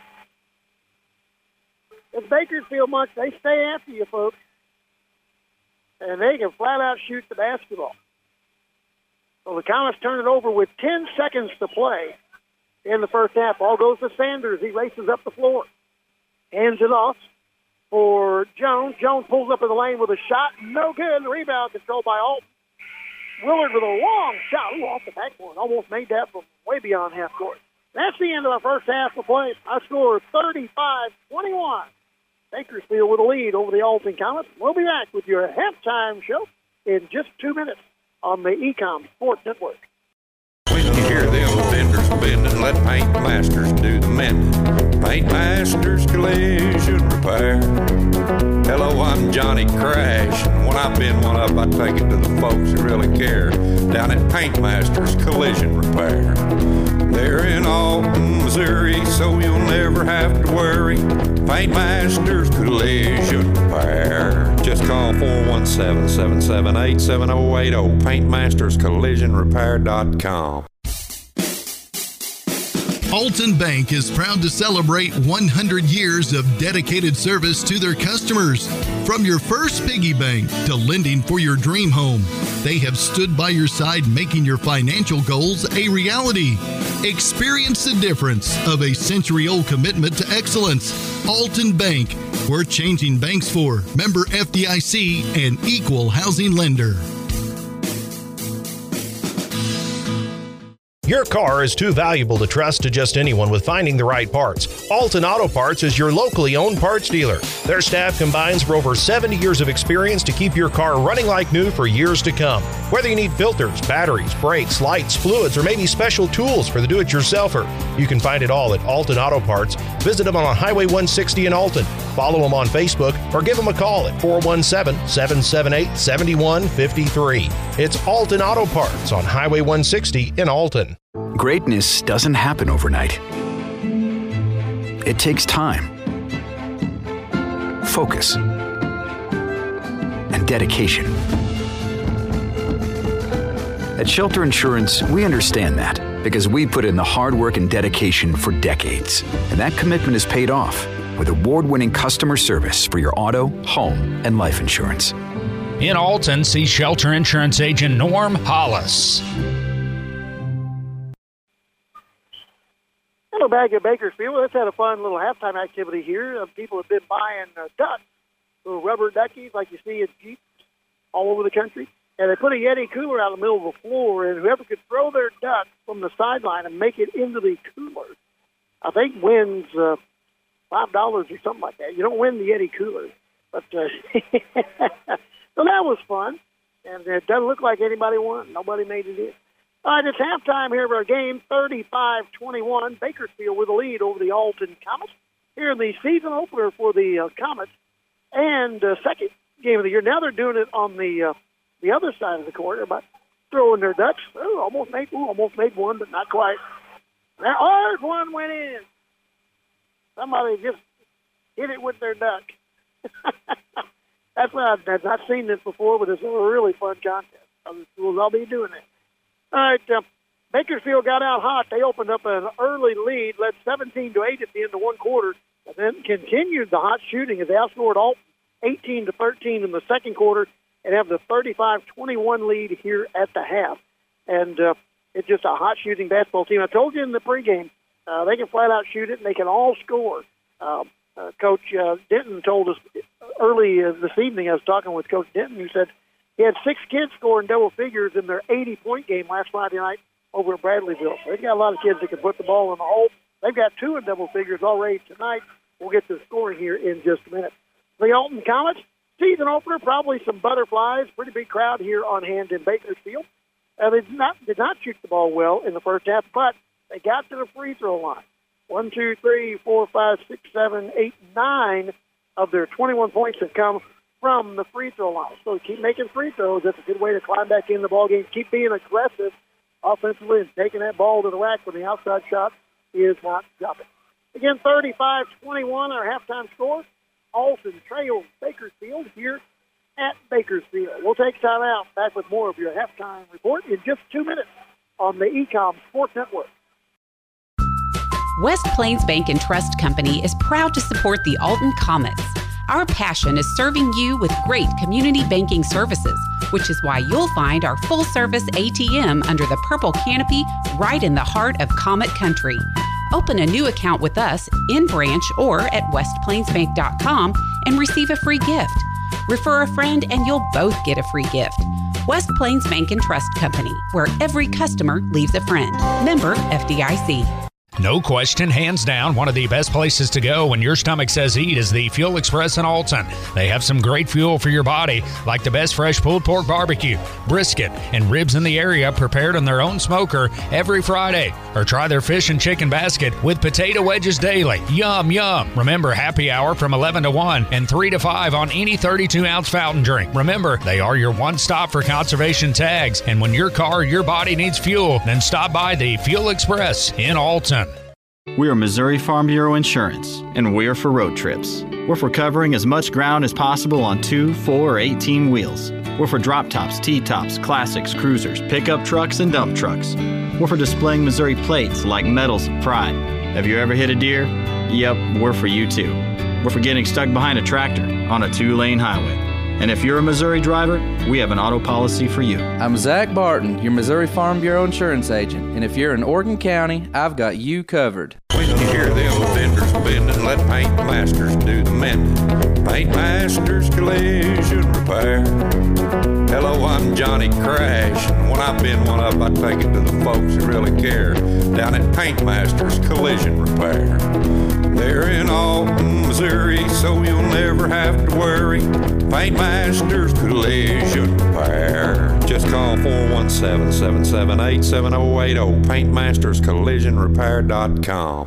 It's Bakersfield much. They stay after you, folks. And they can flat-out shoot the basketball. So the Comets turn it over with 10 seconds to play in the first half. Ball goes to Sanders. He races up the floor. Hands it off for Jones. Jones pulls up in the lane with a shot. No good. The rebound controlled by Alton. Willard with a long shot. Ooh, off the backboard. Almost made that from way beyond half court. That's the end of our first half of play. I score 35-21. Bakersfield with a lead over the Alton Comets. We'll be back with your halftime show in just 2 minutes on the Ecom Sports Network. When you hear them vendors bending, let Paint Masters do the mending. Paint Masters Collision Repair. Hello, I'm Johnny Crash. When I've been one up, I take it to the folks who really care. Down at Paint Masters Collision Repair. They're in Alton, Missouri, so you'll never have to worry. Paint Masters Collision Repair. Just call 417-778-7080. PaintMastersCollisionRepair.com. Alton Bank is proud to celebrate 100 years of dedicated service to their customers. From your first piggy bank to lending for your dream home, they have stood by your side making your financial goals a reality. Experience the difference of a century-old commitment to excellence. Alton Bank, we're changing banks for. Member FDIC and equal housing lender. Your car is too valuable to trust to just anyone with finding the right parts. Alton Auto Parts is your locally owned parts dealer. Their staff combines for over 70 years of experience to keep your car running like new for years to come. Whether you need filters, batteries, brakes, lights, fluids, or maybe special tools for the do-it-yourselfer, you can find it all at Alton Auto Parts. Visit them on Highway 160 in Alton. Follow them on Facebook or give them a call at 417-778-7153. It's Alton Auto Parts on Highway 160 in Alton. Greatness doesn't happen overnight. It takes time, focus, and dedication. At Shelter Insurance, we understand that because we put in the hard work and dedication for decades. And that commitment is paid off with award-winning customer service for your auto, home, and life insurance. In Alton, see Shelter Insurance agent Norm Hollis. Hello, back at Bakersfield. Let's have a fun little halftime activity here. People have been buying ducks, little rubber duckies like you see at Jeeps all over the country. And they put a Yeti cooler out in the middle of the floor, and whoever could throw their duck from the sideline and make it into the cooler, I think wins $5 or something like that. You don't win the Yeti cooler. But so that was fun, and it doesn't look like anybody won. Nobody made it in. All right, it's halftime here of our game, 35-21. Bakersfield with a lead over the Alton Comets. Here in the season opener for the Comets and second game of the year. Now they're doing it on the other side of the court, about throwing their ducks. Oh, almost made one, but not quite. That hard one went in. Somebody just hit it with their duck. That's why I've not seen this before, but it's a really fun contest. Other schools, I'll be doing it. All right, Bakersfield got out hot. They opened up an early lead, led 17-8 at the end of one quarter, and then continued the hot shooting as they outscored Alton 18-13 in the second quarter and have the 35-21 lead here at the half. And it's just a hot shooting basketball team. I told you in the pregame, they can flat out shoot it, and they can all score. Coach Denton told us early this evening, I was talking with Coach Denton, who said he had 6 kids scoring double figures in their 80-point game last Friday night over at Bradleyville. So they've got a lot of kids that can put the ball in the hole. They've got 2 in double figures already tonight. We'll get to the scoring here in just a minute. The Alton Comets, season opener, probably some butterflies. Pretty big crowd here on hand in Bakersfield. They did not shoot the ball well in the first half, but they got to the free throw line. 1, 2, 3, 4, 5, 6, 7, 8, 9 of their 21 points have come from the free throw line. So keep making free throws. That's a good way to climb back in the ball game. Keep being aggressive offensively and taking that ball to the rack when the outside shot is not dropping. Again, 35-21, our halftime score. Alton trails Bakersfield here at Bakersfield. We'll take time out. Back with more of your halftime report in just 2 minutes on the Ecom Sports Network. West Plains Bank and Trust Company is proud to support the Alton Comets. Our passion is serving you with great community banking services, which is why you'll find our full-service ATM under the purple canopy right in the heart of Comet Country. Open a new account with us in branch or at westplainsbank.com and receive a free gift. Refer a friend and you'll both get a free gift. West Plains Bank and Trust Company, where every customer leaves a friend. Member FDIC. No question, hands down, one of the best places to go when your stomach says eat is the Fuel Express in Alton. They have some great fuel for your body, like the best fresh pulled pork barbecue, brisket, and ribs in the area prepared on their own smoker every Friday. Or try their fish and chicken basket with potato wedges daily. Yum, yum. Remember, happy hour from 11 to 1 and 3 to 5 on any 32-ounce fountain drink. Remember, they are your one-stop for conservation tags. And when your car or your body needs fuel, then stop by the Fuel Express in Alton. We are Missouri Farm Bureau Insurance, and we're for road trips. We're for covering as much ground as possible on 2, 4, or 18 wheels. We're for drop tops, T-tops, classics, cruisers, pickup trucks, and dump trucks. We're for displaying Missouri plates like medals of pride. Have you ever hit a deer? Yep, we're for you too. We're for getting stuck behind a tractor on a 2-lane highway. And if you're a Missouri driver, we have an auto policy for you. I'm Zach Barton, your Missouri Farm Bureau insurance agent. And if you're in Oregon County, I've got you covered. When you hear them vendors bending, let Paint Masters do the mending. Paint Masters Collision Repair. Hello, I'm Johnny Crash. And when I've been then one up, I take it to the folks that really care down at Paint Masters Collision Repair. They're in Alton, Missouri, so you'll never have to worry. Paint Masters Collision Repair. Just call 417-778-7080, paintmasterscollisionrepair.com.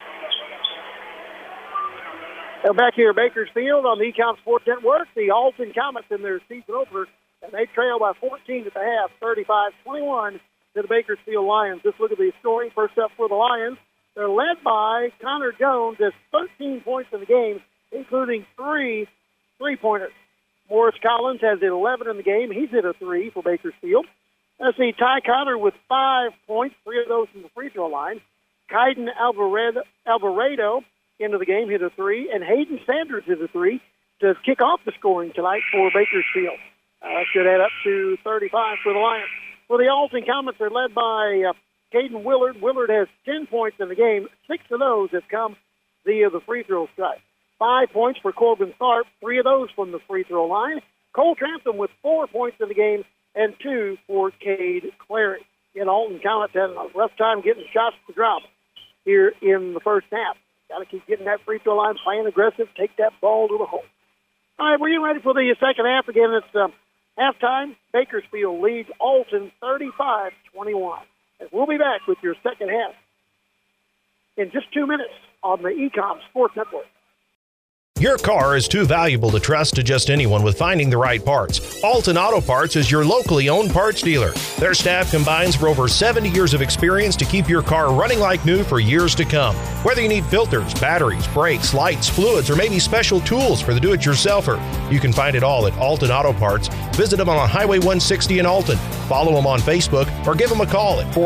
They're back here at Bakersfield on the Ecom Sports Network. The Alton Comets in their season opener, and they trail by 14 at the half, 35-21 to the Bakersfield Lions. Just look at the scoring. First up for the Lions. They're led by Connor Jones, has 13 points in the game, including 3 3-pointers. Morris Collins has 11 in the game. He's hit a 3 for Bakersfield. Let's see, Ty Connor with 5 points, 3 of those from the free throw line. Kaiden Alvarado into the game, hit a 3, and Hayden Sanders hit a 3 to kick off the scoring tonight for Bakersfield. Should add up to 35 for the Lions. For the Alton Comets, they're led by Caden Willard. Willard has 10 points in the game. 6 of those have come via the free throw strike. 5 points for Corbin Tharp, 3 of those from the free throw line. Cole Trantham with 4 points in the game and 2 for Cade Clary. And Alton Comets had a rough time getting shots to drop here in the first half. Got to keep getting that free throw line, playing aggressive, take that ball to the hole. All right, we're getting ready for the second half. Again, it's halftime. Bakersfield leads Alton 35-21. And we'll be back with your second half in just 2 minutes on the Ecom Sports Network. Your car is too valuable to trust to just anyone with finding the right parts. Alton Auto Parts is your locally owned parts dealer. Their staff combines for over 70 years of experience to keep your car running like new for years to come. Whether you need filters, batteries, brakes, lights, fluids, or maybe special tools for the do-it-yourselfer, you can find it all at Alton Auto Parts. Visit them on Highway 160 in Alton. Follow them on Facebook or give them a call at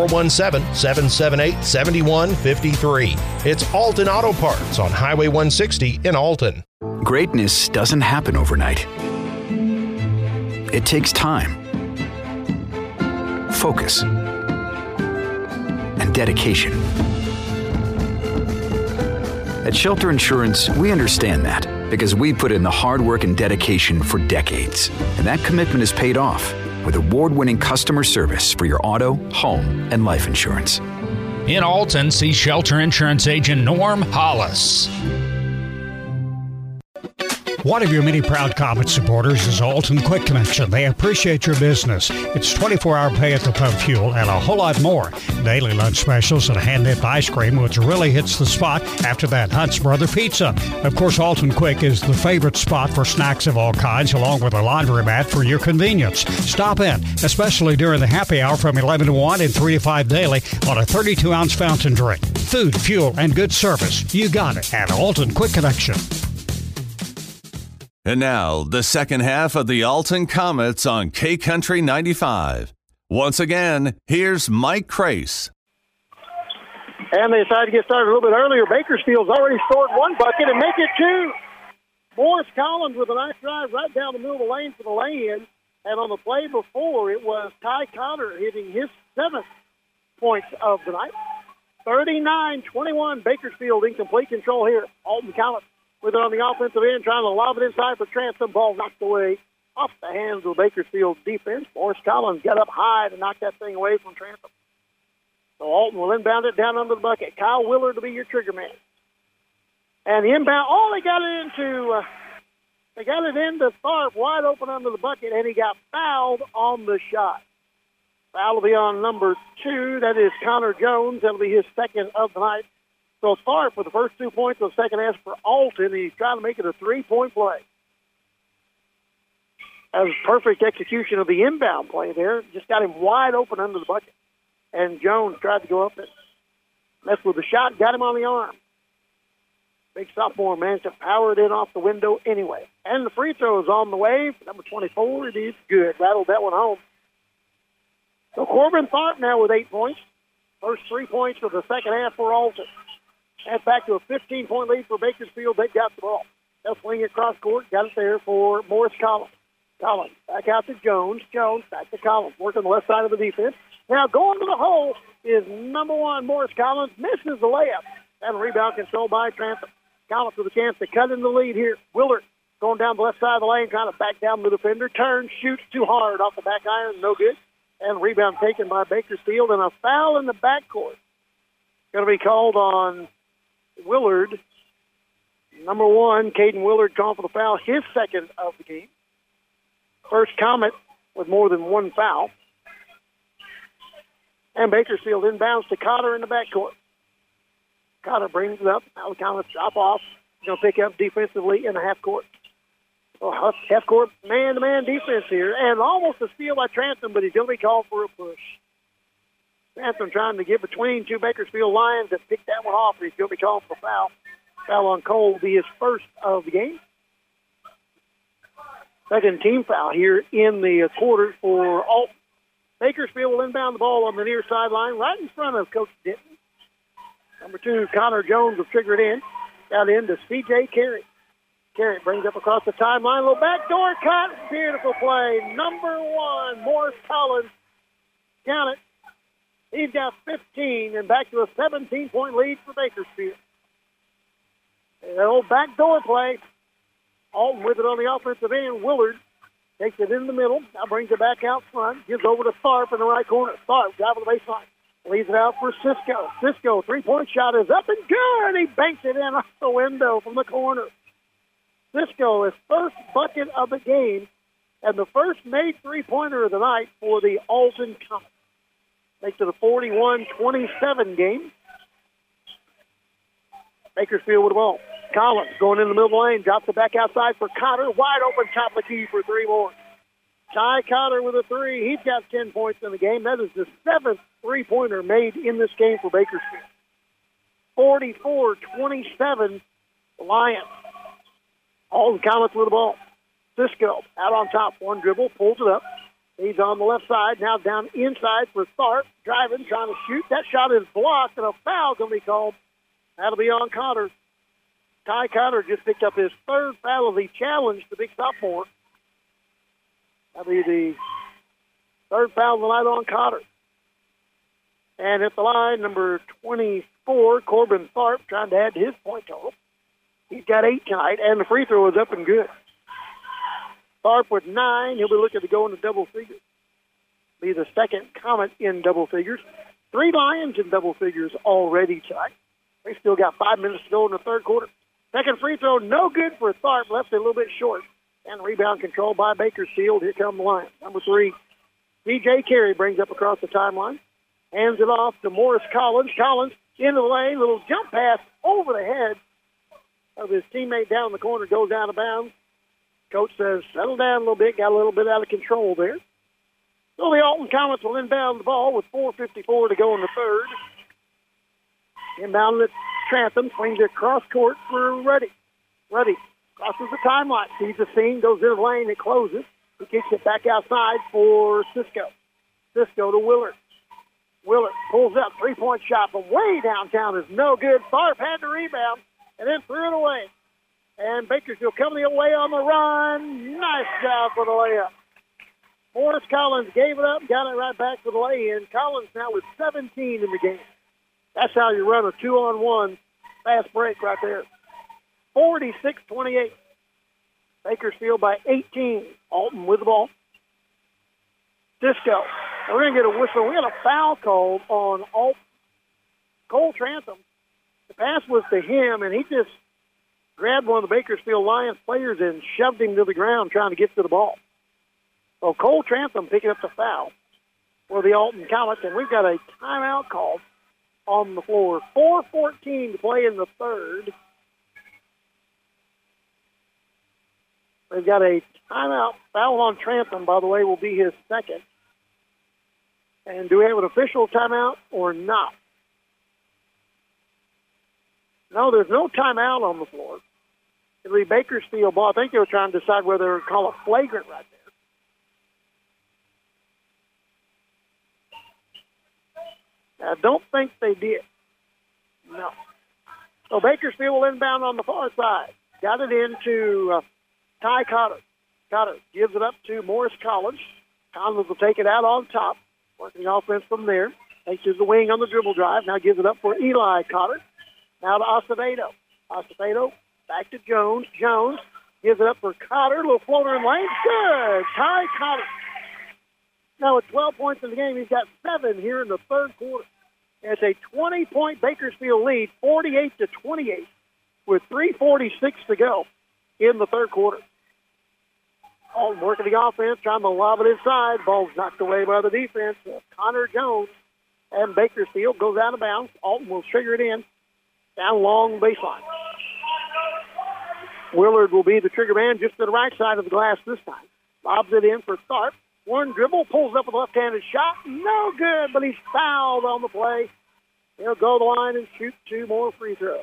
417-778-7153. It's Alton Auto Parts on Highway 160 in Alton. Greatness doesn't happen overnight. It takes time, focus, and dedication. At Shelter Insurance, we understand that because we put in the hard work and dedication for decades. And that commitment is paid off with award-winning customer service for your auto, home, and life insurance. In Alton, see Shelter Insurance agent Norm Hollis. One of your many proud Comet supporters is Alton Quick Connection. They appreciate your business. It's 24-hour pay at the pump fuel and a whole lot more. Daily lunch specials and hand-dipped ice cream, which really hits the spot after that Hunt's Brother Pizza. Of course, Alton Quick is the favorite spot for snacks of all kinds, along with a laundromat for your convenience. Stop in, especially during the happy hour from 11 to 1 and 3 to 5 daily on a 32-ounce fountain drink. Food, fuel, and good service. You got it at Alton Quick Connection. And now, the second half of the Alton Comets on K-Country 95. Once again, here's Mike Crace. And they decided to get started a little bit earlier. Bakersfield's already scored 1 bucket and make it 2. Morris Collins with a nice drive right down the middle of the lane for the lay-in. And on the play before, it was Ty Connor hitting his 7th points of the night. 39-21, Bakersfield in complete control here. Alton Comets with it on the offensive end, trying to lob it inside for Trantham. Ball knocked away off the hands of Bakersfield defense. Morris Collins got up high to knock that thing away from Trantham. So Alton will inbound it down under the bucket. Kyle Willard to be your trigger man. And the inbound, they got it into Tharp wide open under the bucket, and he got fouled on the shot. Foul will be on number 2. That is Connor Jones. That'll be his second of the night. So Tharp with the first 2 points of the second half for Alton. He's trying to make it a 3-point play. That was perfect execution of the inbound play there. Just got him wide open under the bucket. And Jones tried to go up and mess with the shot, got him on the arm. Big sophomore managed to power it in off the window anyway. And the free throw is on the way. Number 24, it is good. Rattled that one home. So Corbin Tharp now with 8 points. First 3 points of the second half for Alton. That's back to a 15-point lead for Bakersfield. They've got the ball. They'll swing it cross court. Got it there for Morris Collins. Collins back out to Jones. Jones back to Collins. Working the left side of the defense. Now going to the hole is number 1, Morris Collins. Misses the layup. And rebound controlled by Trantham. Collins with a chance to cut in the lead here. Willard going down the left side of the lane, trying to back down the defender. Turns, shoots too hard off the back iron. No good. And rebound taken by Bakersfield, and a foul in the backcourt. Going to be called on Willard. Number 1, Caden Willard called for the foul, his second of the game. First Comet with more than one foul. And Bakersfield inbounds to Cotter in the backcourt. Cotter brings it up. Now the Comets drop off. Going to pick up defensively in the half court. Well, half court man-to-man defense here. And almost a steal by Trantham, but he's going to be called for a push. Trantham trying to get between two Bakersfield Lions that picked that one off. He's going to be called for a foul. Foul on Cole will be his first of the game. Second team foul here in the quarter for Alton. Bakersfield will inbound the ball on the near sideline right in front of Coach Denton. Number 2, Connor Jones will trigger it in. Got into C.J. Carey. Carey brings up across the timeline. Little backdoor cut. Beautiful play. Number 1, Morris Collins. Count it. He's got 15 and back to a 17-point lead for Bakersfield. And that old backdoor play. Alton with it on the offensive end. Willard takes it in the middle. Now brings it back out front. Gives over to Tharp in the right corner. Tharp driving the baseline. Leaves it out for Cisco. Cisco, three-point shot is up and good. He banks it in off the window from the corner. Cisco, his first bucket of the game and the first made three-pointer of the night for the Alton Comets. Makes it a 41-27 game. Bakersfield with the ball. Collins going in the middle of the lane, drops it back outside for Cotter. Wide open, top of the key for 3 more. Ty Cotter with a 3. He's got 10 points in the game. That is the 7th three-pointer made in this game for Bakersfield. 44-27, Lions. All the Comets with the ball. Cisco out on top. One dribble, pulls it up. He's on the left side. Now down inside for Tharp. Driving, trying to shoot. That shot is blocked, and a foul going to be called. That'll be on Cotter. Ty Cotter just picked up his 3rd foul as he challenged the big sophomore. That'll be the 3rd foul of the night on Cotter. And at the line, number 24, Corbin Tharp, trying to add to his point total. He's got 8 tonight, and the free throw is up and good. Tharp with 9. He'll be looking to go into double figures. Be the second Comet in double figures. 3 Lions in double figures already tonight. They still got 5 minutes to go in the third quarter. Second free throw, no good for Tharp. Left it a little bit short. And rebound control by Bakersfield. Here come the Lions. Number 3, C.J. Carey brings up across the timeline. Hands it off to Morris Collins. Collins into the lane. Little jump pass over the head of his teammate down in the corner. Goes out of bounds. Coach says, settle down a little bit. Got a little bit out of control there. So the Alton Comets will inbound the ball with 4:54 to go in the third. Inbound it, Trantham. Swings it cross court for Ruddy. Ruddy crosses the timeline. Sees the seam. Goes in the lane. It closes. He kicks it back outside for Cisco. Cisco to Willard. Willard pulls up. 3-point shot from way downtown is no good. Tharp had the rebound and then threw it away. And Bakersfield coming away on the run. Nice job for the layup. Morris Collins gave it up, got it right back for the lay-in. Collins now with 17 in the game. That's how you run a 2-on-1 fast break right there. 46-28. Bakersfield by 18. Alton with the ball. Cisco. We're going to get a whistle. We got a foul called on Alton. Cole Trantham. The pass was to him, and he just grabbed one of the Bakersfield Lions players and shoved him to the ground trying to get to the ball. So Cole Trantham picking up the foul for the Alton Comets, and we've got a timeout called on the floor. 4:14 to play in the third. They've got a timeout. Foul on Trantham, by the way, will be his second. And do we have an official timeout or not? No, there's no timeout on the floor. It'll be Bakersfield ball. I think they were trying to decide whether to call a flagrant right there. I don't think they did. No. So Bakersfield will inbound on the far side. Got it into Ty Cotter. Cotter gives it up to Morris Collins. Collins will take it out on top. Working offense from there. Takes to the wing on the dribble drive. Now gives it up for Eli Cotter. Now to Acevedo. Acevedo back to Jones. Jones gives it up for Cotter. Little floater in lane. Good. Ty Cotter. now with 12 points in the game. He's got 7 here in the third quarter. It's a 20-point Bakersfield lead, 48-28, with 3:46 to go in the third quarter. Alton working the offense, trying to lob it inside. Ball's knocked away by the defense. Connor Jones and Bakersfield goes out of bounds. Alton will trigger it in down long baseline. Willard will be the trigger man just to the right side of the glass this time. Lobs it in for Tharp. One dribble, pulls up with a left-handed shot. No good, but he's fouled on the play. He'll go to the line and shoot 2 more free throws.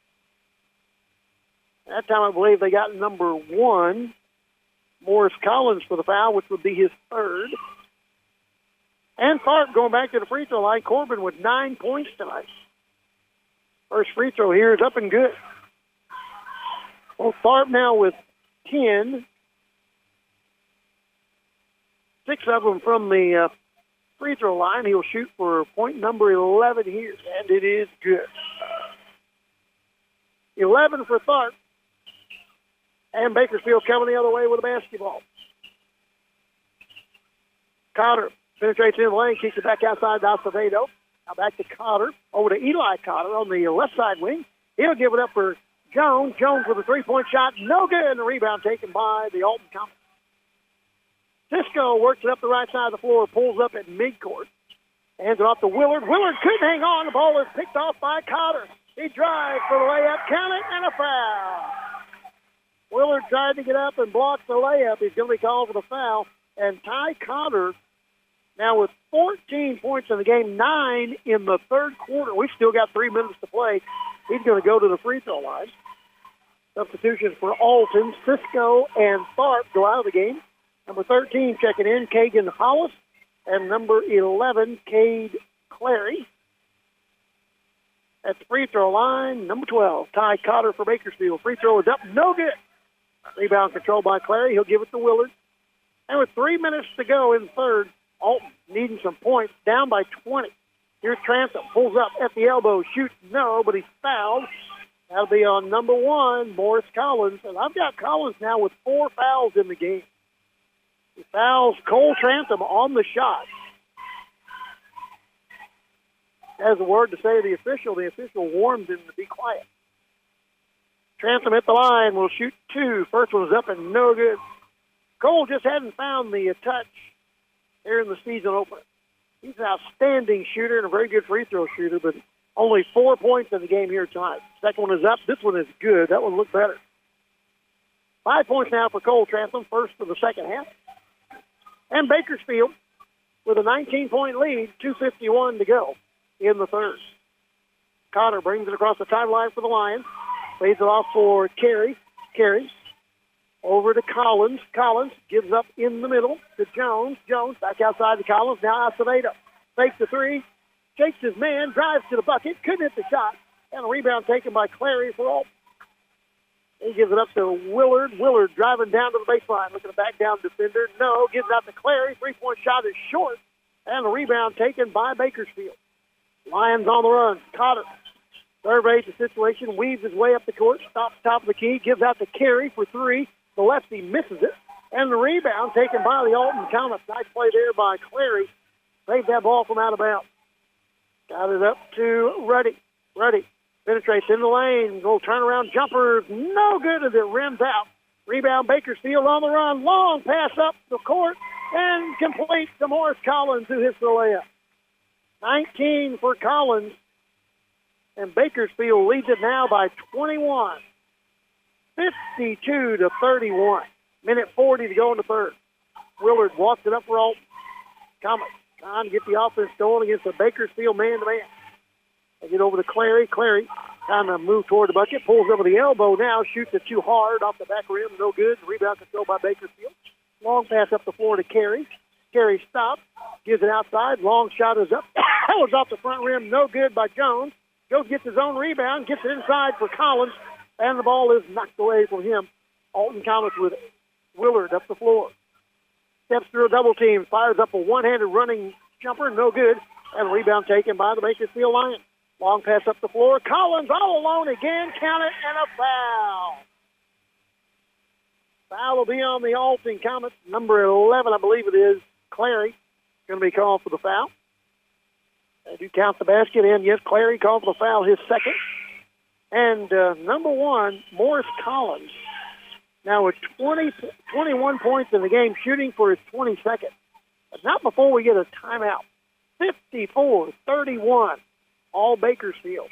That time I believe they got number 1, Morris Collins, for the foul, which would be his 3rd. And Tharp going back to the free throw line. Corbin with 9 points tonight. First free throw here is up and good. Well, Tharp now with 10. 6 of them from the free throw line. He'll shoot for point number 11 here, and it is good. 11 for Tharp. And Bakersfield coming the other way with a basketball. Cotter penetrates in the lane, keeps it back outside to Acevedo. Now back to Cotter, over to Eli Cotter on the left side wing. He'll give it up for Jones. Jones with a 3-point shot, no good, and the rebound taken by the Alton Comets. Cisco works it up the right side of the floor, pulls up at midcourt. Hands it off to Willard. Willard couldn't hang on. The ball is picked off by Cotter. He drives for the layup, count it, and a foul. Willard tried to get up and block the layup. He's going to be called for the foul. And Ty Cotter now with 14 points in the game, 9 in the third quarter. We've still got 3 minutes to play. He's going to go to the free throw line. Substitutions for Alton. Cisco and Tharp go out of the game. Number 13 checking in, Kagan Hollis. And number 11, Cade Clary. At the free throw line, number 12, Ty Cotter for Bakersfield. Free throw is up, no good. Rebound controlled by Clary. He'll give it to Willard. And with 3 minutes to go in the third, Alton needing some points, down by 20. Here's Trantham, pulls up at the elbow, shoots no, but he's fouled. That'll be on number 1, Morris Collins. And I've got Collins now with 4 fouls in the game. He fouls Cole Trantham on the shot. Has a word to say to the official. The official warns him to be quiet. Trantham at the line will shoot 2. First one's up and no good. Cole just hadn't found the touch here in the season opener. He's an outstanding shooter and a very good free throw shooter, but only 4 points in the game here tonight. Second one is up. This one is good. That one looked better. 5 points now for Cole Trantham, first for the second half. And Bakersfield with a 19-point lead, 2:51 to go in the third. Cotter brings it across the timeline for the Lions. Lays it off for Carey. Carey over to Collins. Collins gives up in the middle to Jones. Jones back outside to Collins. Now Acevedo. Fakes the 3. Shakes his man. Drives to the bucket. Couldn't hit the shot. And a rebound taken by Clary for Alton. He gives it up to Willard. Willard driving down to the baseline. Looking to back down defender. No. Gives it out to Clary. 3-point shot is short. And a rebound taken by Bakersfield. Lions on the run. Cotter surveys the situation. Weaves his way up the court. Stops top of the key. Gives out to Carey for 3. The lefty misses it. And the rebound taken by the Alton Comets. Nice play there by Clary. Saved that ball from out of bounds. Got it up to Ruddy. Ruddy penetrates in the lane. Little turnaround jumper. No good as it rims out. Rebound Bakersfield on the run. Long pass up the court. And complete to Morris Collins, who hits the layup. 19 for Collins. And Bakersfield leads it now by 21. 52-31. Minute 40 to go in the third. Willard walks it up for Alton. Comets trying to get the offense going against the Bakersfield man-to-man. They get over to Clary. Clary trying to move toward the bucket. Pulls over the elbow now. Shoots it too hard off the back rim. No good. Rebound controlled by Bakersfield. Long pass up the floor to Carey. Carey stops. Gives it outside. Long shot is up. That was off the front rim. No good by Jones. Jones gets his own rebound. Gets it inside for Collins. And the ball is knocked away from him. Alton Collins with Willard up the floor. Steps through a double team. Fires up a one-handed running jumper. No good. And a rebound taken by the Bakersfield Lions. Long pass up the floor. Collins all alone again. Count it, and a foul. Foul will be on the Alton Comets. Number 11, I believe it is, Clary. going to be called for the foul. They do count the basket in. Yes, Clary called for the foul, his second. And number one, Morris Collins, now with 21 points in the game, shooting for his 22nd. But not before we get a timeout. 54-31, all Bakersfield.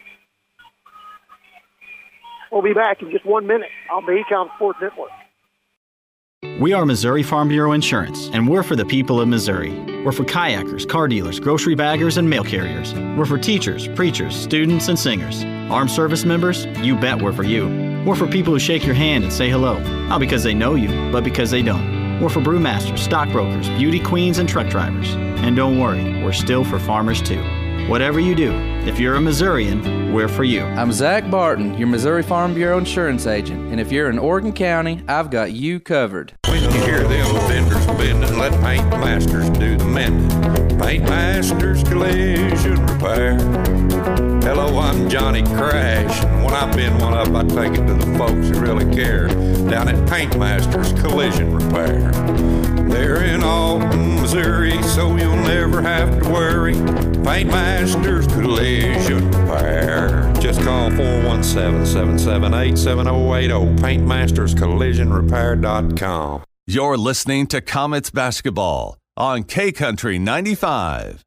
We'll be back in just 1 minute on the Ecom Sports Network. We are Missouri Farm Bureau Insurance, and we're for the people of Missouri. We're for kayakers, car dealers, grocery baggers, and mail carriers. We're for teachers, preachers, students, and singers. Armed service members? You bet we're for you. We're for people who shake your hand and say hello, not because they know you, but because they don't. We're for brewmasters, stockbrokers, beauty queens, and truck drivers. And don't worry, we're still for farmers too. Whatever you do, if you're a Missourian, we're for you. I'm Zach Barton, your Missouri Farm Bureau insurance agent. And if you're in Oregon County, I've got you covered. When you hear them vendors bending, let Paint Masters do the mending. Paint Masters Collision Repair. Hello, I'm Johnny Crash. And when I bend one up, I take it to the folks who really care. Down at Paint Masters Collision Repair. They're in Alton, Missouri, so you'll never have to worry. Paint Masters Collision Repair. Just call 417-778-7080. PaintMastersCollisionRepair.com. You're listening to Comets Basketball on K-Country 95.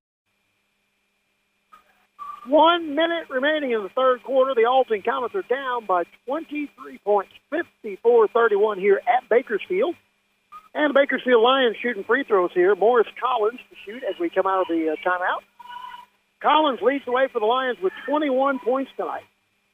1 minute remaining in the third quarter. The Alton Comets are down by 23 points, 54-31 here at Bakersfield. And the Bakersfield Lions shooting free throws here. Morris Collins to shoot as we come out of the timeout. Collins leads the way for the Lions with 21 points tonight.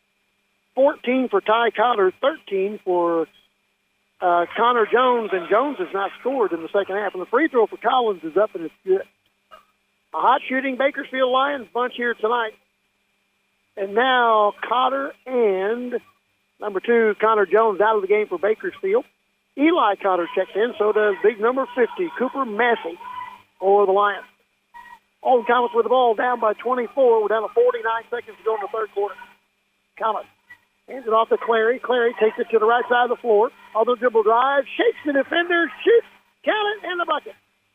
14 for Ty Cotter, 13 for Connor Jones, and Jones has not scored in the second half. And the free throw for Collins is up and it's good. A hot shooting Bakersfield Lions bunch here tonight. And now Cotter and number 2, Connor Jones, out of the game for Bakersfield. Eli Cotter checks in, so does big number 50, Cooper Massey, for the Lions. Alton Comets with the ball down by 24. We're down to 49 seconds to go in the third quarter. Comets hands it off to Clary. Clary takes it to the right side of the floor. On the dribble drive, shakes the defender, shoots, count it, and the bucket.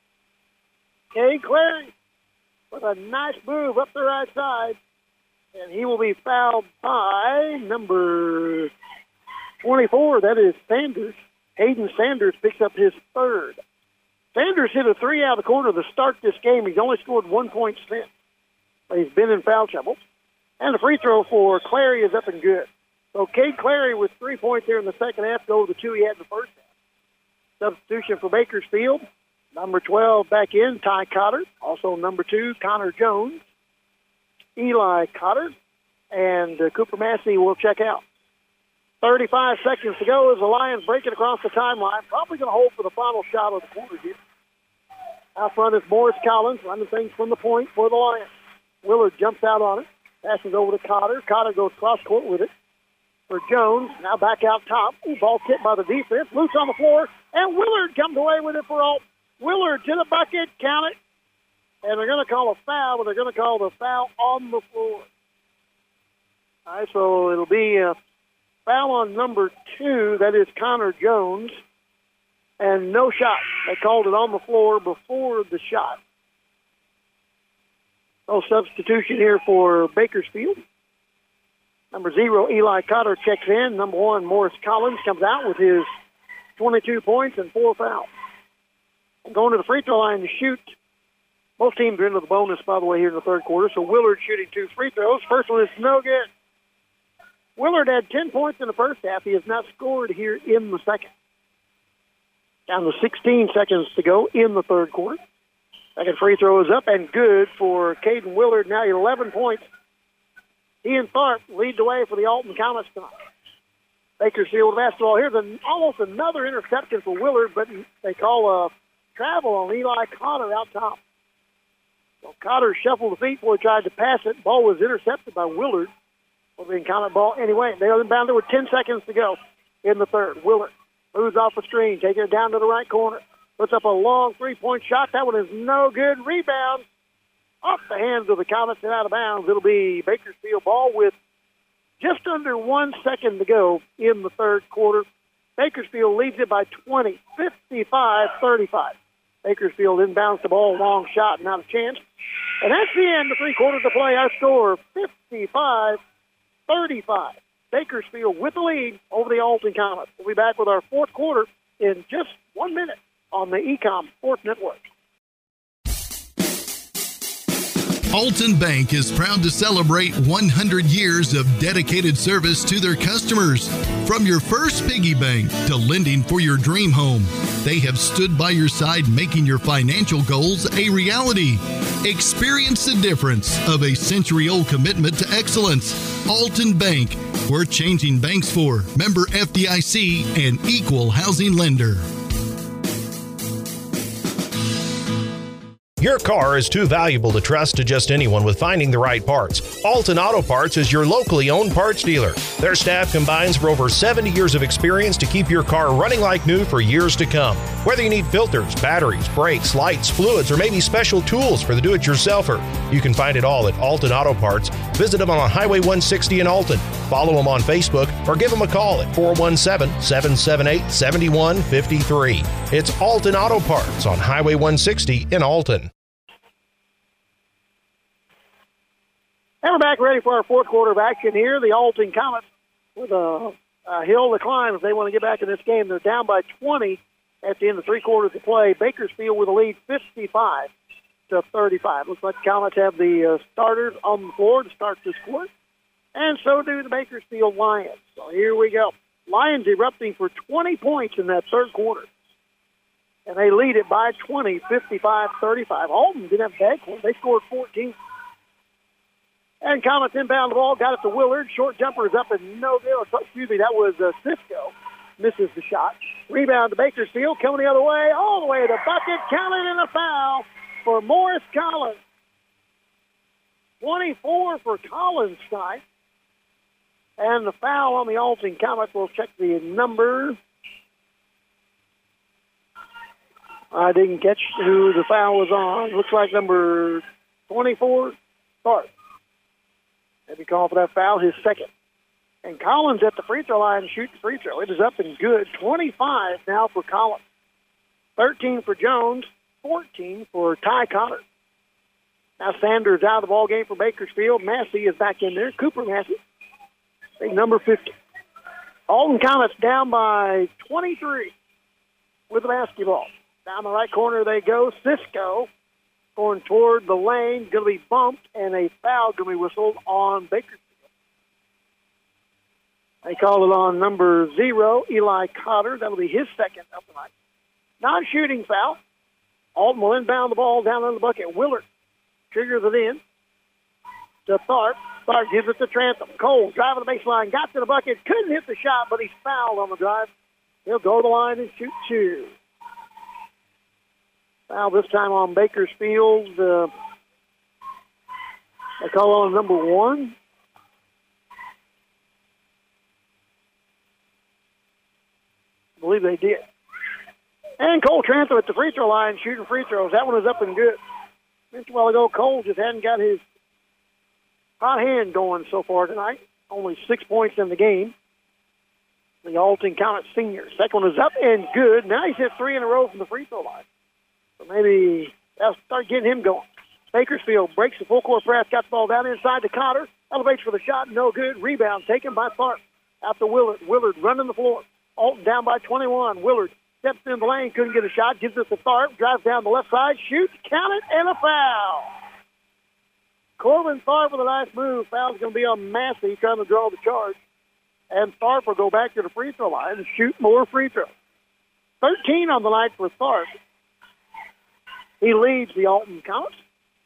Okay, Clary with a nice move up the right side, and he will be fouled by number 24. That is Sanders. Hayden Sanders picks up his third. Sanders hit a 3 out of the corner to start this game. He's only scored 1 point since. But he's been in foul trouble. And the free throw for Clary is up and good. So Cade Clary with 3 points here in the second half to go to the 2 he had in the first half. Substitution for Bakersfield. Number 12 back in, Ty Cotter. Also number 2, Connor Jones. Eli Cotter. And Cooper Massey will check out. 35 seconds to go as the Lions break it across the timeline. Probably going to hold for the final shot of the quarter here. Out front is Morris Collins running things from the point for the Lions. Willard jumps out on it. Passes over to Cotter. Cotter goes cross-court with it for Jones. Now back out top. Ball tipped by the defense. Loose on the floor. And Willard comes away with it for Alton. Willard to the bucket. Count it. And they're going to call a foul, but they're going to call the foul on the floor. All right, so it'll be a foul on number 2, that is Connor Jones, and no shot. They called it on the floor before the shot. No substitution here for Bakersfield. Number 0, Eli Cotter checks in. Number 1, Morris Collins comes out with his 22 points and 4 fouls. And going to the free throw line to shoot. Both teams are into the bonus, by the way, here in the third quarter. So Willard shooting 2 free throws. First one is no good. Willard had 10 points in the first half. He has not scored here in the second. Down to 16 seconds to go in the third quarter. Second free throw is up and good for Caden Willard. Now 11 points. He and Tharp lead the way for the Alton Comets tonight. Bakersfield basketball. Here's almost another interception for Willard, but they call a travel on Eli Cotter out top. So Cotter shuffled the feet before he tried to pass it. Ball was intercepted by Willard. Well, the Comet ball anyway. They are inbound there with 10 seconds to go in the third. Willard moves off the screen, taking it down to the right corner. Puts up a long three-point shot. That one is no good. Rebound off the hands of the Comets and out of bounds. It'll be Bakersfield ball with just under 1 second to go in the third quarter. Bakersfield leads it by 20, 55-35. Bakersfield inbounds the ball, long shot, not a chance. And that's the end of 3 quarters of play. Our score, 55-35. Bakersfield with the lead over the Alton Comets. We'll be back with our 4th quarter in just 1 minute on the Ecom Sports Network. Alton Bank is proud to celebrate 100 years of dedicated service to their customers. From your first piggy bank to lending for your dream home, they have stood by your side making your financial goals a reality. Experience the difference of a century-old commitment to excellence. Alton Bank, we're changing banks for. Member FDIC and equal housing lender. Your car is too valuable to trust to just anyone with finding the right parts. Alton Auto Parts is your locally owned parts dealer. Their staff combines for over 70 years of experience to keep your car running like new for years to come. Whether you need filters, batteries, brakes, lights, fluids, or maybe special tools for the do-it-yourselfer, you can find it all at Alton Auto Parts. Visit them on Highway 160 in Alton. Follow them on Facebook or give them a call at 417-778-7153. It's Alton Auto Parts on Highway 160 in Alton. And we're back ready for our 4th quarter of action here. The Alton Comets with a hill to climb if they want to get back in this game. They're down by 20 at the end of 3 quarters of play. Bakersfield with a lead 55-35. Looks like the Comets have the starters on the floor to start this quarter. And so do the Bakersfield Lions. So here we go. Lions erupting for 20 points in that 3rd quarter. And they lead it by 20, 55-35. Alton didn't have a bad quarter. They scored 14. And Comets inbound the ball, got it to Willard. Short jumper is up and no good. Excuse me, that was Cisco. Misses the shot. Rebound to Bakersfield, coming the other way, all the way to the bucket. Counted in a foul for Morris Collins. 24 for Collins tonight. And the foul on the Alton Comets. We'll check the number. I didn't catch who the foul was on. Looks like number 24, Tharp. Maybe call for that foul, his 2nd. And Collins at the free throw line shooting free throw. It is up and good. 25 now for Collins. 13 for Jones. 14 for Ty Cotter. Now Sanders out of the ball game for Bakersfield. Massey is back in there. Cooper Massey. Big number 50. Alton Comets down by 23 with the basketball. Down the right corner they go. Cisco going toward the lane, going to be bumped, and a foul going to be whistled on Bakersfield. They call it on number 0, Eli Cotter. That'll be his 2nd of the night. Non-shooting foul. Alton will inbound the ball down in the bucket. Willard triggers it in to Tharp. Tharp gives it to Trantham. Cole driving the baseline, got to the bucket, couldn't hit the shot, but he's fouled on the drive. He'll go to the line and shoot 2. Foul this time on Bakersfield. They call on number 1. I believe they did. And Cole Trantham at the free throw line shooting free throws. That one is up and good. Just a while ago, Cole just hadn't got his hot hand going so far tonight. Only 6 points in the game. The Alton Comets senior. Second one is up and good. Now he's hit 3 in a row from the free throw line. So maybe that'll start getting him going. Bakersfield breaks the full court press, got the ball down inside to Cotter. Elevates for the shot, no good. Rebound taken by Tharp. Out to Willard. Willard running the floor. Alton down by 21. Willard steps in the lane, couldn't get a shot, gives it to Tharp, drives down the left side, shoots, counted, and a foul. Corbin Tharp with a nice move. Foul's going to be on Massey trying to draw the charge. And Tharp will go back to the free throw line and shoot more free throws. 13 on the night for Tharp. He leads the Alton Comets.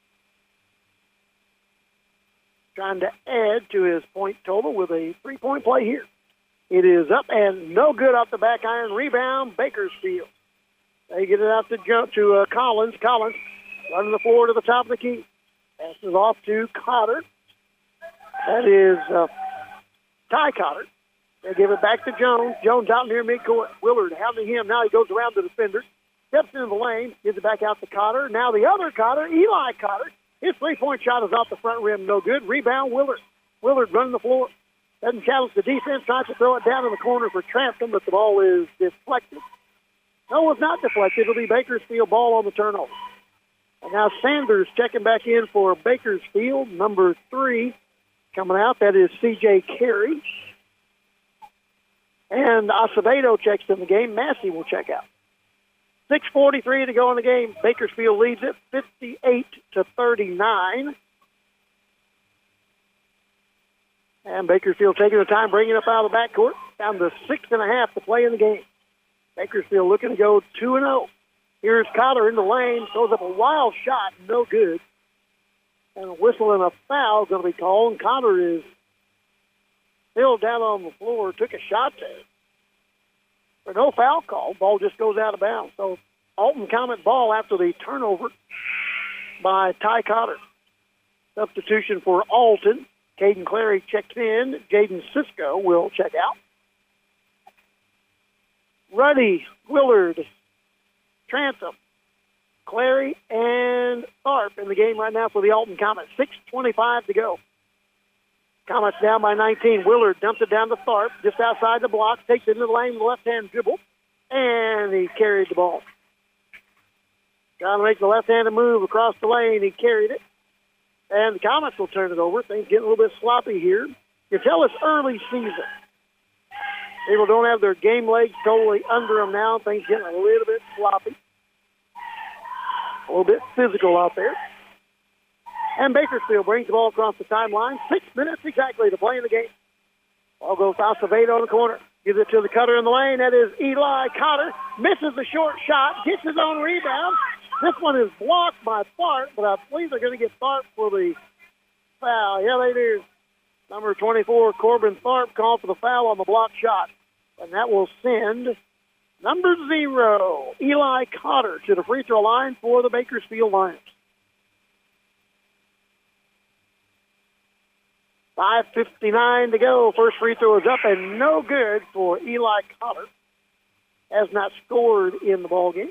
Trying to add to his point total with a 3-point play here. It is up and no good off the back iron. Rebound, Bakersfield. They get it out to Collins. Collins running the floor to the top of the key. Passes off to Cotter. That is Ty Cotter. They give it back to Jones. Jones out near midcourt. Willard hounding him. Now he goes around the defender. Steps into the lane. Gives it back out to Cotter. Now the other Cotter, Eli Cotter. His 3-point shot is off the front rim. No good. Rebound, Willard. Willard running the floor. Doesn't challenge the defense. Tries to throw it down in the corner for Trantham, but the ball is deflected. No, was not deflected. It'll be Bakersfield ball on the turnover. And now Sanders checking back in for Bakersfield, number 3 coming out. That is C.J. Carey. And Acevedo checks in the game. Massey will check out. 6:43 to go in the game. Bakersfield leads it 58-39. And Bakersfield taking the time, bringing it up out of the backcourt. Down to 6.5 to play in the game. Bakersfield looking to go 2-0. Here's Cotter in the lane. Throws up a wild shot. No good. And a whistle and a foul going to be called. And Cotter is still down on the floor. Took a shot there. But no foul call. Ball just goes out of bounds. So Alton Comet ball after the turnover by Ty Cotter. Substitution for Alton. Caden Clary checks in. Jaden Cisco will check out. Ruddy, Willard, Trantham, Clary, and Tharp in the game right now for the Alton Comets. 6:25 to go. Comets down by 19. Willard dumps it down to Tharp, just outside the block, takes it into the lane with the left-hand dribble, and he carried the ball. Trying to make the left-handed move across the lane. He carried it. And the Comets will turn it over. Things getting a little bit sloppy here. You tell it's early season. People don't have their game legs totally under them now. Things getting a little bit sloppy. A little bit physical out there. And Bakersfield brings the ball across the timeline. 6 minutes exactly to play in the game. Ball goes to Acevedo on the corner. Gives it to the cutter in the lane. That is Eli Cotter. Misses the short shot. Gets his own rebound. This one is blocked by Tharp, but I believe they're going to get Tharp for the foul. Yeah, they do. Number 24, Corbin Tharp, called for the foul on the block shot. And that will send number 0, Eli Cotter, to the free throw line for the Bakersfield Lions. 5:59 to go. First free throw is up and no good for Eli Cotter. Has not scored in the ballgame.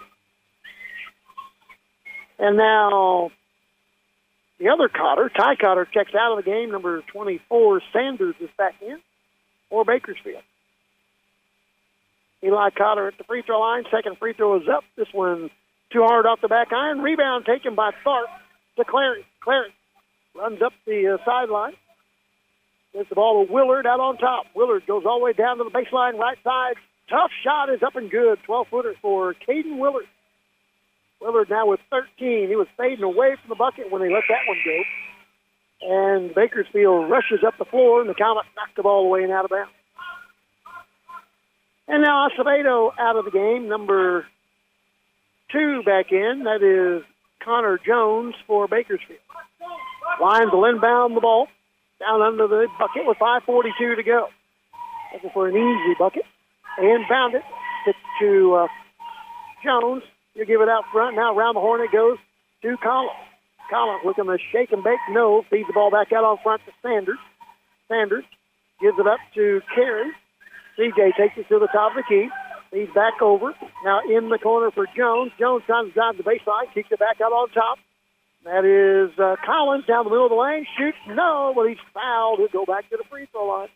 And now the other Cotter, Ty Cotter, checks out of the game. Number 24, Sanders, is back in for Bakersfield. Eli Cotter at the free throw line. Second free throw is up. This one too hard off the back iron. Rebound taken by Tharp to Clary. Clary runs up the sideline. Gets the ball to Willard out on top. Willard goes all the way down to the baseline right side. Tough shot is up and good. 12-footer for Caden Willard. Willard now with 13. He was fading away from the bucket when they let that one go. And Bakersfield rushes up the floor, and the Comets knock the ball away and out of bounds. And now Acevedo out of the game. Number 2 back in. That is Connor Jones for Bakersfield. Lions will inbound the ball down under the bucket with 5:42 to go. Looking for an easy bucket. They inbound it to Jones. You give it out front. Now around the horn it goes to Collins. Collins looking to shake and bake. No. Feeds the ball back out on front to Sanders. Sanders gives it up to Carey. CJ takes it to the top of the key. He's back over. Now in the corner for Jones. Jones trying to drive the baseline. Kicks it back out on top. That is Collins down the middle of the lane. Shoots. No, but he's fouled. He'll go back to the free throw line.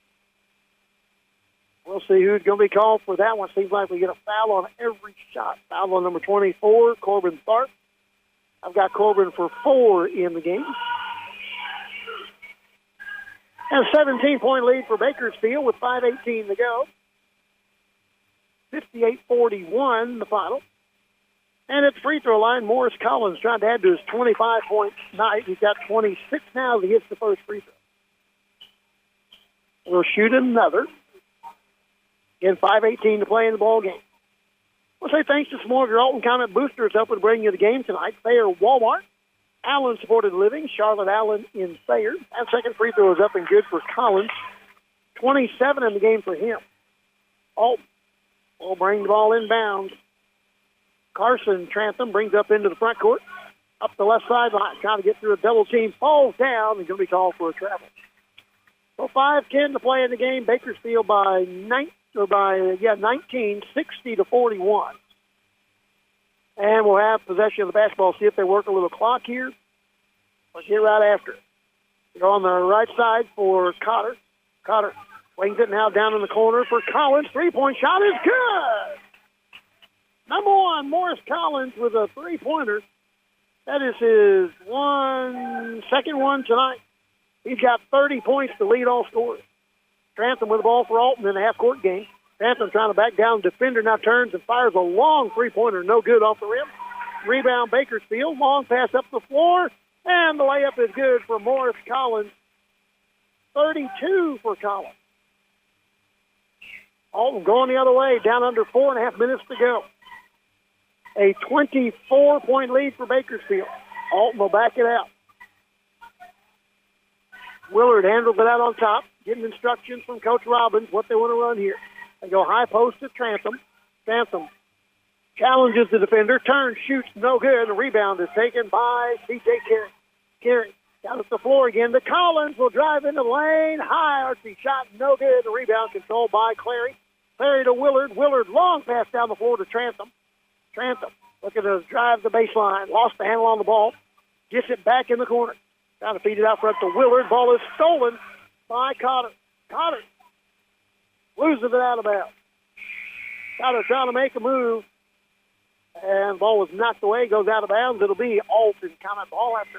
We'll see who's going to be called for that one. Seems like we get a foul on every shot. Foul on number 24, Corbin Tharp. I've got Corbin for 4 in the game. And a 17-point lead for Bakersfield with 5:18 to go. 58-41 the final. And at the free throw line, Morris Collins trying to add to his 25-point night. He's got 26 now as he hits the first free throw. We'll shoot another. Again, 5:18 to play in the ball game. We'll say thanks to some more of your Alton Comet boosters helping to bring you the game tonight. Thayer Walmart, Allen Supported Living, Charlotte Allen in Thayer. That second free throw is up and good for Collins. 27 in the game for him. Alton will bring the ball inbounds. Carson Trantham brings up into the front court. Up the left sideline, trying to get through a double team. Falls down and going to be called for a travel. So 5:10 to play in the game. Bakersfield by 19, 60-41. And we'll have possession of the basketball. See if they work a little clock here. Or get right after it. They're on the right side for Cotter. Cotter swings it now down in the corner for Collins. 3-point shot is good. Number one, Morris Collins with a three-pointer. That is his second one tonight. He's got 30 points to lead all scorers. Trantham with the ball for Alton in the half-court game. Trantham trying to back down. Defender now turns and fires a long three-pointer. No good off the rim. Rebound Bakersfield. Long pass up the floor. And the layup is good for Morris Collins. 32 for Collins. Alton going the other way. Down under 4.5 minutes to go. A 24-point lead for Bakersfield. Alton will back it out. Willard handles it out on top, getting instructions from Coach Robbins what they want to run here. They go high post to Trantham. Trantham challenges the defender, turns, shoots, no good. The rebound is taken by C.J. Carey. Carey down at the floor again. The Collins will drive into the lane. High artsy shot, no good. The rebound controlled by Clary. Clary to Willard. Willard long pass down the floor to Trantham. Trantham looking to drive the baseline. Lost the handle on the ball. Gets it back in the corner. Trying to feed it out front to Willard. Ball is stolen by Cotter. Cotter loses it out of bounds. Cotter trying to make a move. And the ball was knocked away. Goes out of bounds. It'll be Alton coming ball after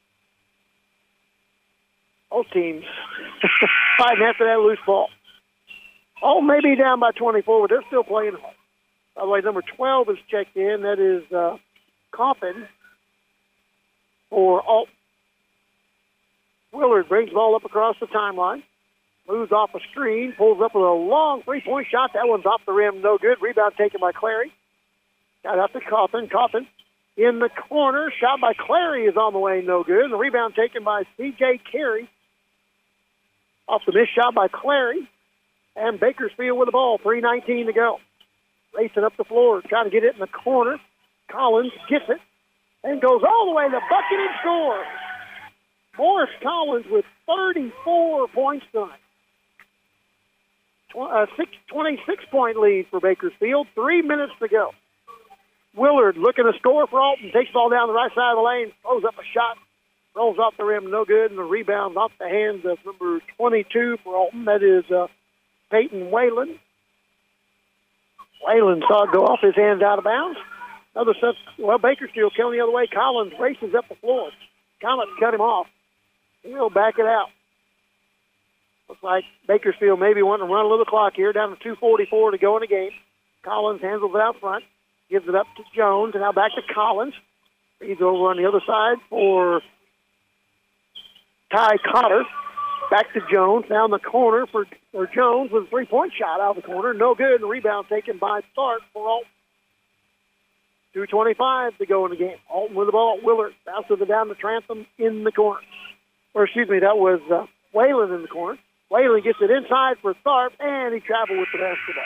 both teams fighting after that loose ball. Alton may be down by 24, but they're still playing hard. By the way, number 12 is checked in. That is Coffin for Alton. Willard brings the ball up across the timeline. Moves off a screen. Pulls up with a long three-point shot. That one's off the rim. No good. Rebound taken by Clary. Got out to Coffin. Coffin in the corner. Shot by Clary is on the way. No good. And the rebound taken by C.J. Carey. Off the missed shot by Clary. And Bakersfield with the ball. 3:19 to go. Racing up the floor. Trying to get it in the corner. Collins gets it. And goes all the way to the bucket and scores. Morris Collins with 34 points tonight. A 26-point lead for Bakersfield. 3 minutes to go. Willard looking to score for Alton. Takes the ball down the right side of the lane. Throws up a shot. Rolls off the rim. No good. And the rebound off the hands of number 22 for Alton. That is Peyton Whalen. Whalen saw it go off his hands out of bounds. Bakersfield coming the other way. Collins races up the floor. Collins cut him off. He'll back it out. Looks like Bakersfield maybe wanting to run a little clock here. Down to 2:44 to go in the game. Collins handles it out front. Gives it up to Jones. And now back to Collins. He's over on the other side for Ty Cotter. Back to Jones. Down the corner for Jones with a three-point shot out of the corner. No good. The rebound taken by Tharp for Alton. 2:25 to go in the game. Alton with the ball. Willard bounces it down to Trantham in the corner. That was Whalen in the corner. Whalen gets it inside for Tharp, and he traveled with the basketball.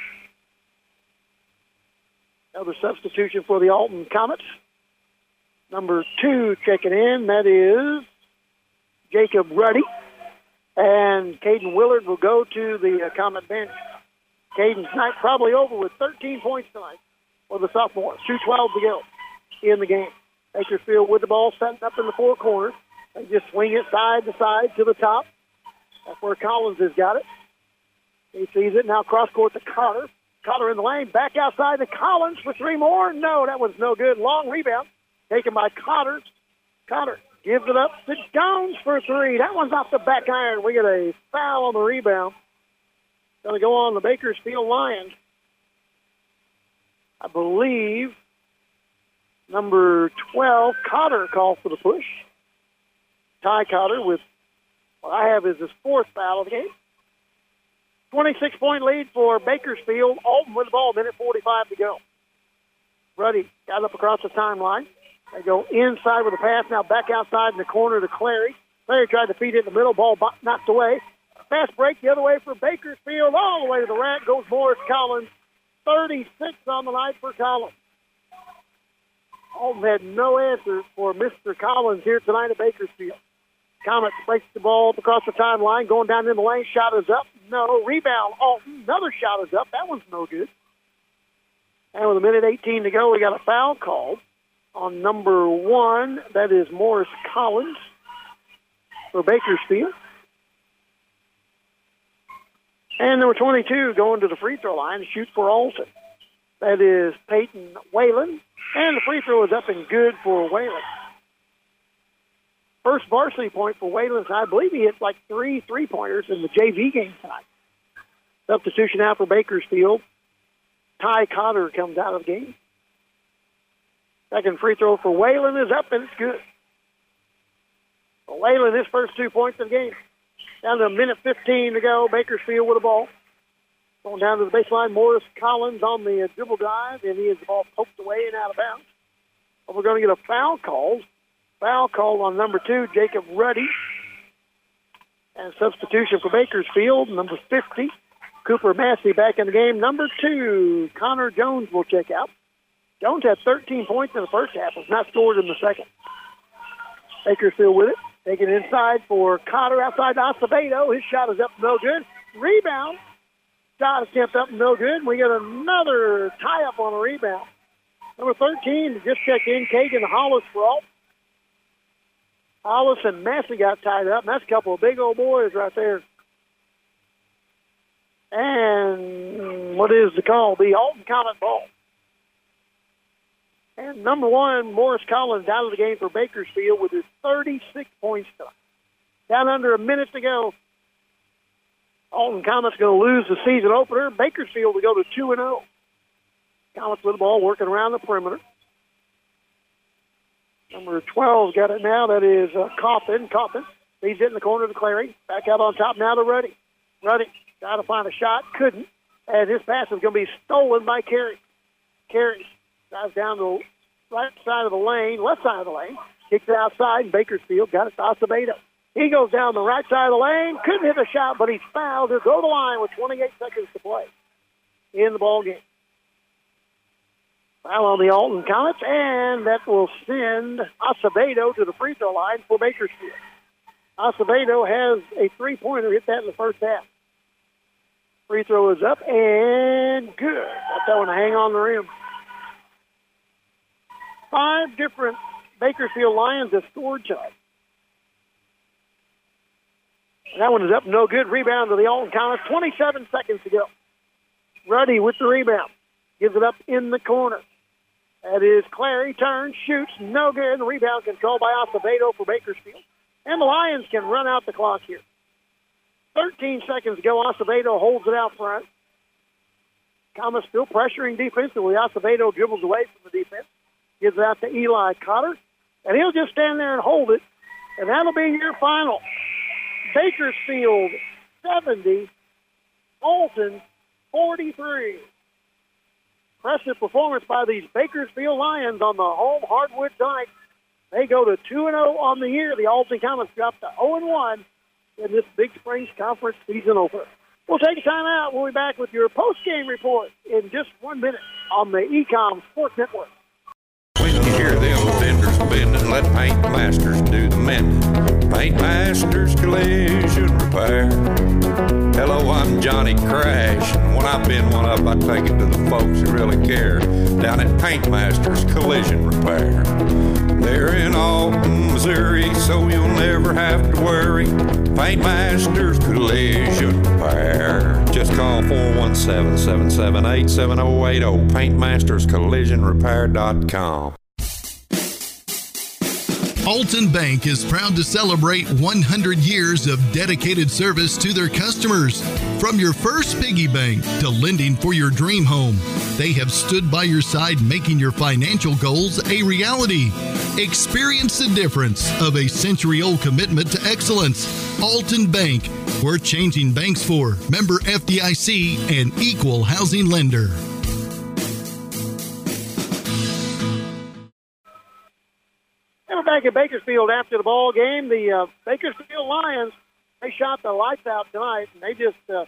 Another substitution for the Alton Comets. Number 2 checking in. That is Jacob Ruddy. And Caden Willard will go to the Comet bench. Caden's night probably over with 13 points tonight for the sophomore. 2:12 to go in the game. Bakersfield with the ball setting up in the four corners. They just swing it side to side to the top. That's where Collins has got it. He sees it. Now cross court to Cotter. Cotter in the lane. Back outside to Collins for three more. No, that one's no good. Long rebound taken by Cotter. Cotter gives it up to Jones for three. That one's off the back iron. We get a foul on the rebound. Going to go on the Bakersfield Lions. I believe number 12, Cotter, called for the push. Ty Cotter with what I have is his fourth foul of the game. 26-point lead for Bakersfield. Alton with the ball, minute 45 to go. Ruddy got up across the timeline. They go inside with a pass, now back outside in the corner to Clary. Clary tried to feed it in the middle, ball knocked away. Fast break the other way for Bakersfield. All the way to the rack goes Morris Collins. 36 on the night for Collins. Alton had no answer for Mr. Collins here tonight at Bakersfield. Comets breaks the ball up across the timeline, going down in the lane. Shot is up. No. Rebound, Alton. Another shot is up. That one's no good. And with a minute 18 to go, we got a foul called on number 1. That is Morris Collins for Bakersfield. And number 22 going to the free throw line to shoot for Alton. That is Peyton Whalen. And the free throw is up and good for Whalen. First varsity point for Whalen. I believe he hit like 3 3-pointers in the JV game tonight. Substitution out for Bakersfield. Ty Cotter comes out of the game. Second free throw for Whalen is up, and it's good. Whalen, his first 2 points of the game. Down to a minute 15 to go. Bakersfield with the ball. Going down to the baseline, Morris Collins on the dribble drive, and he has the ball poked away and out of bounds. But we're going to get a foul call. Foul call on number 2, Jacob Ruddy. And substitution for Bakersfield, number 50, Cooper Massey back in the game. Number 2, Connor Jones will check out. Jones had 13 points in the first half, was not scored in the second. Bakersfield with it. Taking it inside for Cotter outside to Acevedo. His shot is up, no good. Rebound. Shot attempt up, no good. We get another tie-up on a rebound. Number 13 just checked in, Kagan Hollis for all. Hollis and Massey got tied up, and that's a couple of big old boys right there. And what is the call? The Alton Comet ball. And number 1, Morris Collins out of the game for Bakersfield with his 36 points tonight. Down under a minute to go. Alton Comet's going to lose the season opener. Bakersfield will go to 2-0. Comets with the ball working around the perimeter. Number 12's got it now. That is Coffin. Coffin leaves it in the corner to Clary. Back out on top now to Ruddy. Ruddy trying to find a shot. Couldn't. And his pass is going to be stolen by Carey. Carey drives down the right side of the lane, left side of the lane. Kicks it outside, and Bakersfield got it to Acevedo. He goes down the right side of the lane. Couldn't hit a shot, but he's fouled. He'll go to the line with 28 seconds to play in the ball game. Foul on the Alton Comets, and that will send Acevedo to the free throw line for Bakersfield. Acevedo has a 3-pointer, hit that in the first half. Free throw is up and good. Got that one to hang on the rim. 5 different Bakersfield Lions have scored tonight. And that one is up, no good. Rebound to the Alton Comets. 27 seconds to go. Ruddy with the rebound. Gives it up in the corner. That is Clary. Turns, shoots, no good. The rebound controlled by Acevedo for Bakersfield. And the Lions can run out the clock here. 13 seconds to go. Acevedo holds it out front. Comets still pressuring defensively. Acevedo dribbles away from the defense. Gives it out to Eli Cotter. And he'll just stand there and hold it. And that'll be your final. Bakersfield 70, Alton 43. Impressive performance by these Bakersfield Lions on the home hardwood tonight. They go to 2-0 on the year. The Alton Comets drop to 0-1 in this Big Springs Conference season opener. We'll take a time out. We'll be back with your post-game report in just 1 minute on the Ecom Sports Network. When you hear them vendors bending, let Paint Masters do the mending. Paint Masters Collision Repair. Hello, I'm Johnny Crash. And when I bend one up, I take it to the folks who really care. Down at Paint Masters Collision Repair. They're in Alton, Missouri, so you'll never have to worry. Paint Masters Collision Repair. Just call 417-778-7080. PaintMastersCollisionRepair.com. Alton Bank is proud to celebrate 100 years of dedicated service to their customers. From your first piggy bank to lending for your dream home, they have stood by your side making your financial goals a reality. Experience the difference of a century-old commitment to excellence. Alton Bank, we're changing banks for. Member FDIC and equal housing lender. We're back at Bakersfield after the ball game. The Bakersfield Lions, they shot the lights out tonight, and they just, there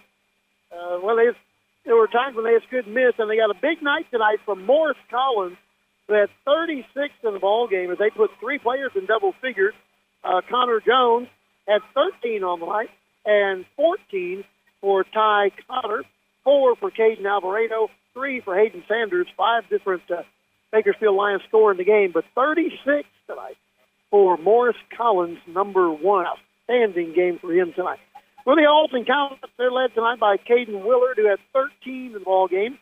were times when they just couldn't miss, and they got a big night tonight from Morris Collins, who had 36 in the ball game as they put 3 players in double figures. Connor Jones had 13 on the night, and 14 for Ty Cotter, 4 for Caden Alvarado, 3 for Hayden Sanders, 5 different Bakersfield Lions score in the game, but 36 tonight for Morris Collins, number 1. Outstanding game for him tonight. For the Alton Comets, they're led tonight by Caden Willard, who had 13 in the ball game,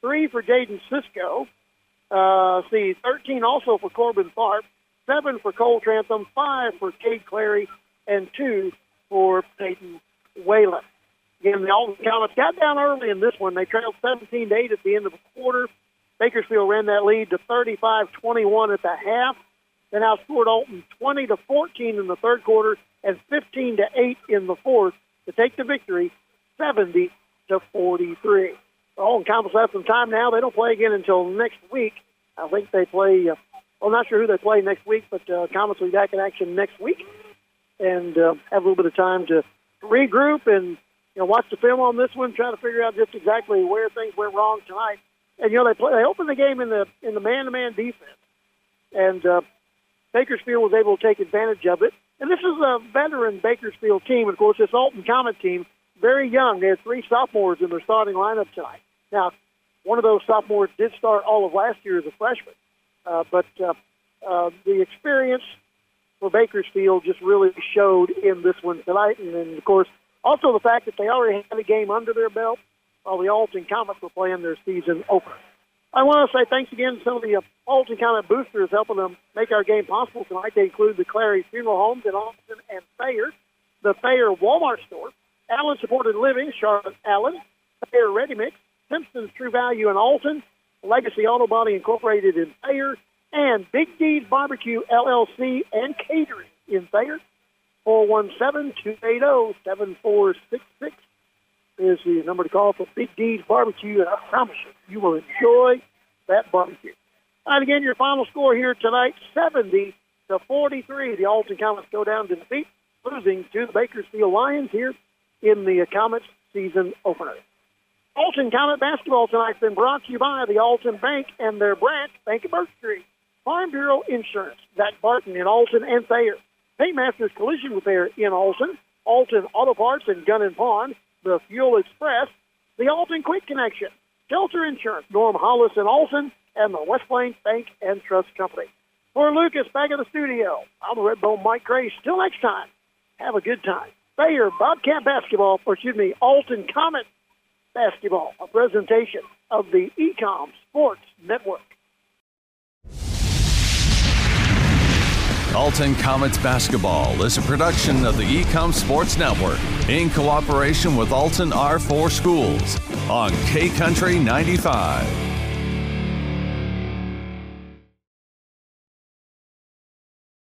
3 for Jaden Cisco. 13 also for Corbin Tharp. 7 for Cole Trantham. 5 for Cade Clary. And 2 for Peyton Whalen. Again, the Alton Comets got down early in this one. They trailed 17-8 at the end of the quarter. Bakersfield ran that lead to 35-21 at the half. Then outscored Alton 20-14 in the third quarter and 15-8 in the fourth to take the victory, 70-43. The Alton Comets have some time now. They don't play again until next week. I think they play. I'm not sure who they play next week, but Comets will be back in action next week and have a little bit of time to regroup and watch the film on this one, try to figure out just exactly where things went wrong tonight. And they opened the game in the man-to-man defense, and Bakersfield was able to take advantage of it. And this is a veteran Bakersfield team. Of course, this Alton Comet team, very young. They had 3 sophomores in their starting lineup tonight. Now, one of those sophomores did start all of last year as a freshman, but the experience for Bakersfield just really showed in this one tonight. And then, of course, also the fact that they already had a game under their belt while the Alton Comets were playing their season opener. I want to say thanks again to some of the Alton Comet boosters helping them make our game possible tonight. They include the Clary Funeral Homes in Alton and Thayer, the Thayer Walmart store, Allen Supported Living, Charlotte Allen, Thayer Ready Mix, Simpson's True Value in Alton, Legacy Auto Body Incorporated in Thayer, and Big D's Barbecue LLC and Catering in Thayer. 417-280-7466 is the number to call for Big D's Barbecue, and I promise you will enjoy that barbecue. All right, again, your final score here tonight, 70-43. The Alton Comets go down to defeat, losing to the Bakersfield Lions here in the Comets season opener. Alton Comet basketball tonight's been brought to you by the Alton Bank and their branch, Bank of Birch Street, Farm Bureau Insurance, Zach Barton in Alton and Thayer, Paymasters Collision Repair in Alton, Alton Auto Parts and Gun and Pawn, the Fuel Express, the Alton Quick Connection, Shelter Insurance, Norm Hollis in Alton, and the West Plains Bank and Trust Company. For Lucas, back in the studio, I'm the Redbone Mike Craze. Till next time, have a good time. Thayer Bobcat basketball, Alton Comet basketball, a presentation of the Ecom Sports Network. Alton Comets basketball is a production of the Ecom Sports Network in cooperation with Alton R4 Schools on K Country 95.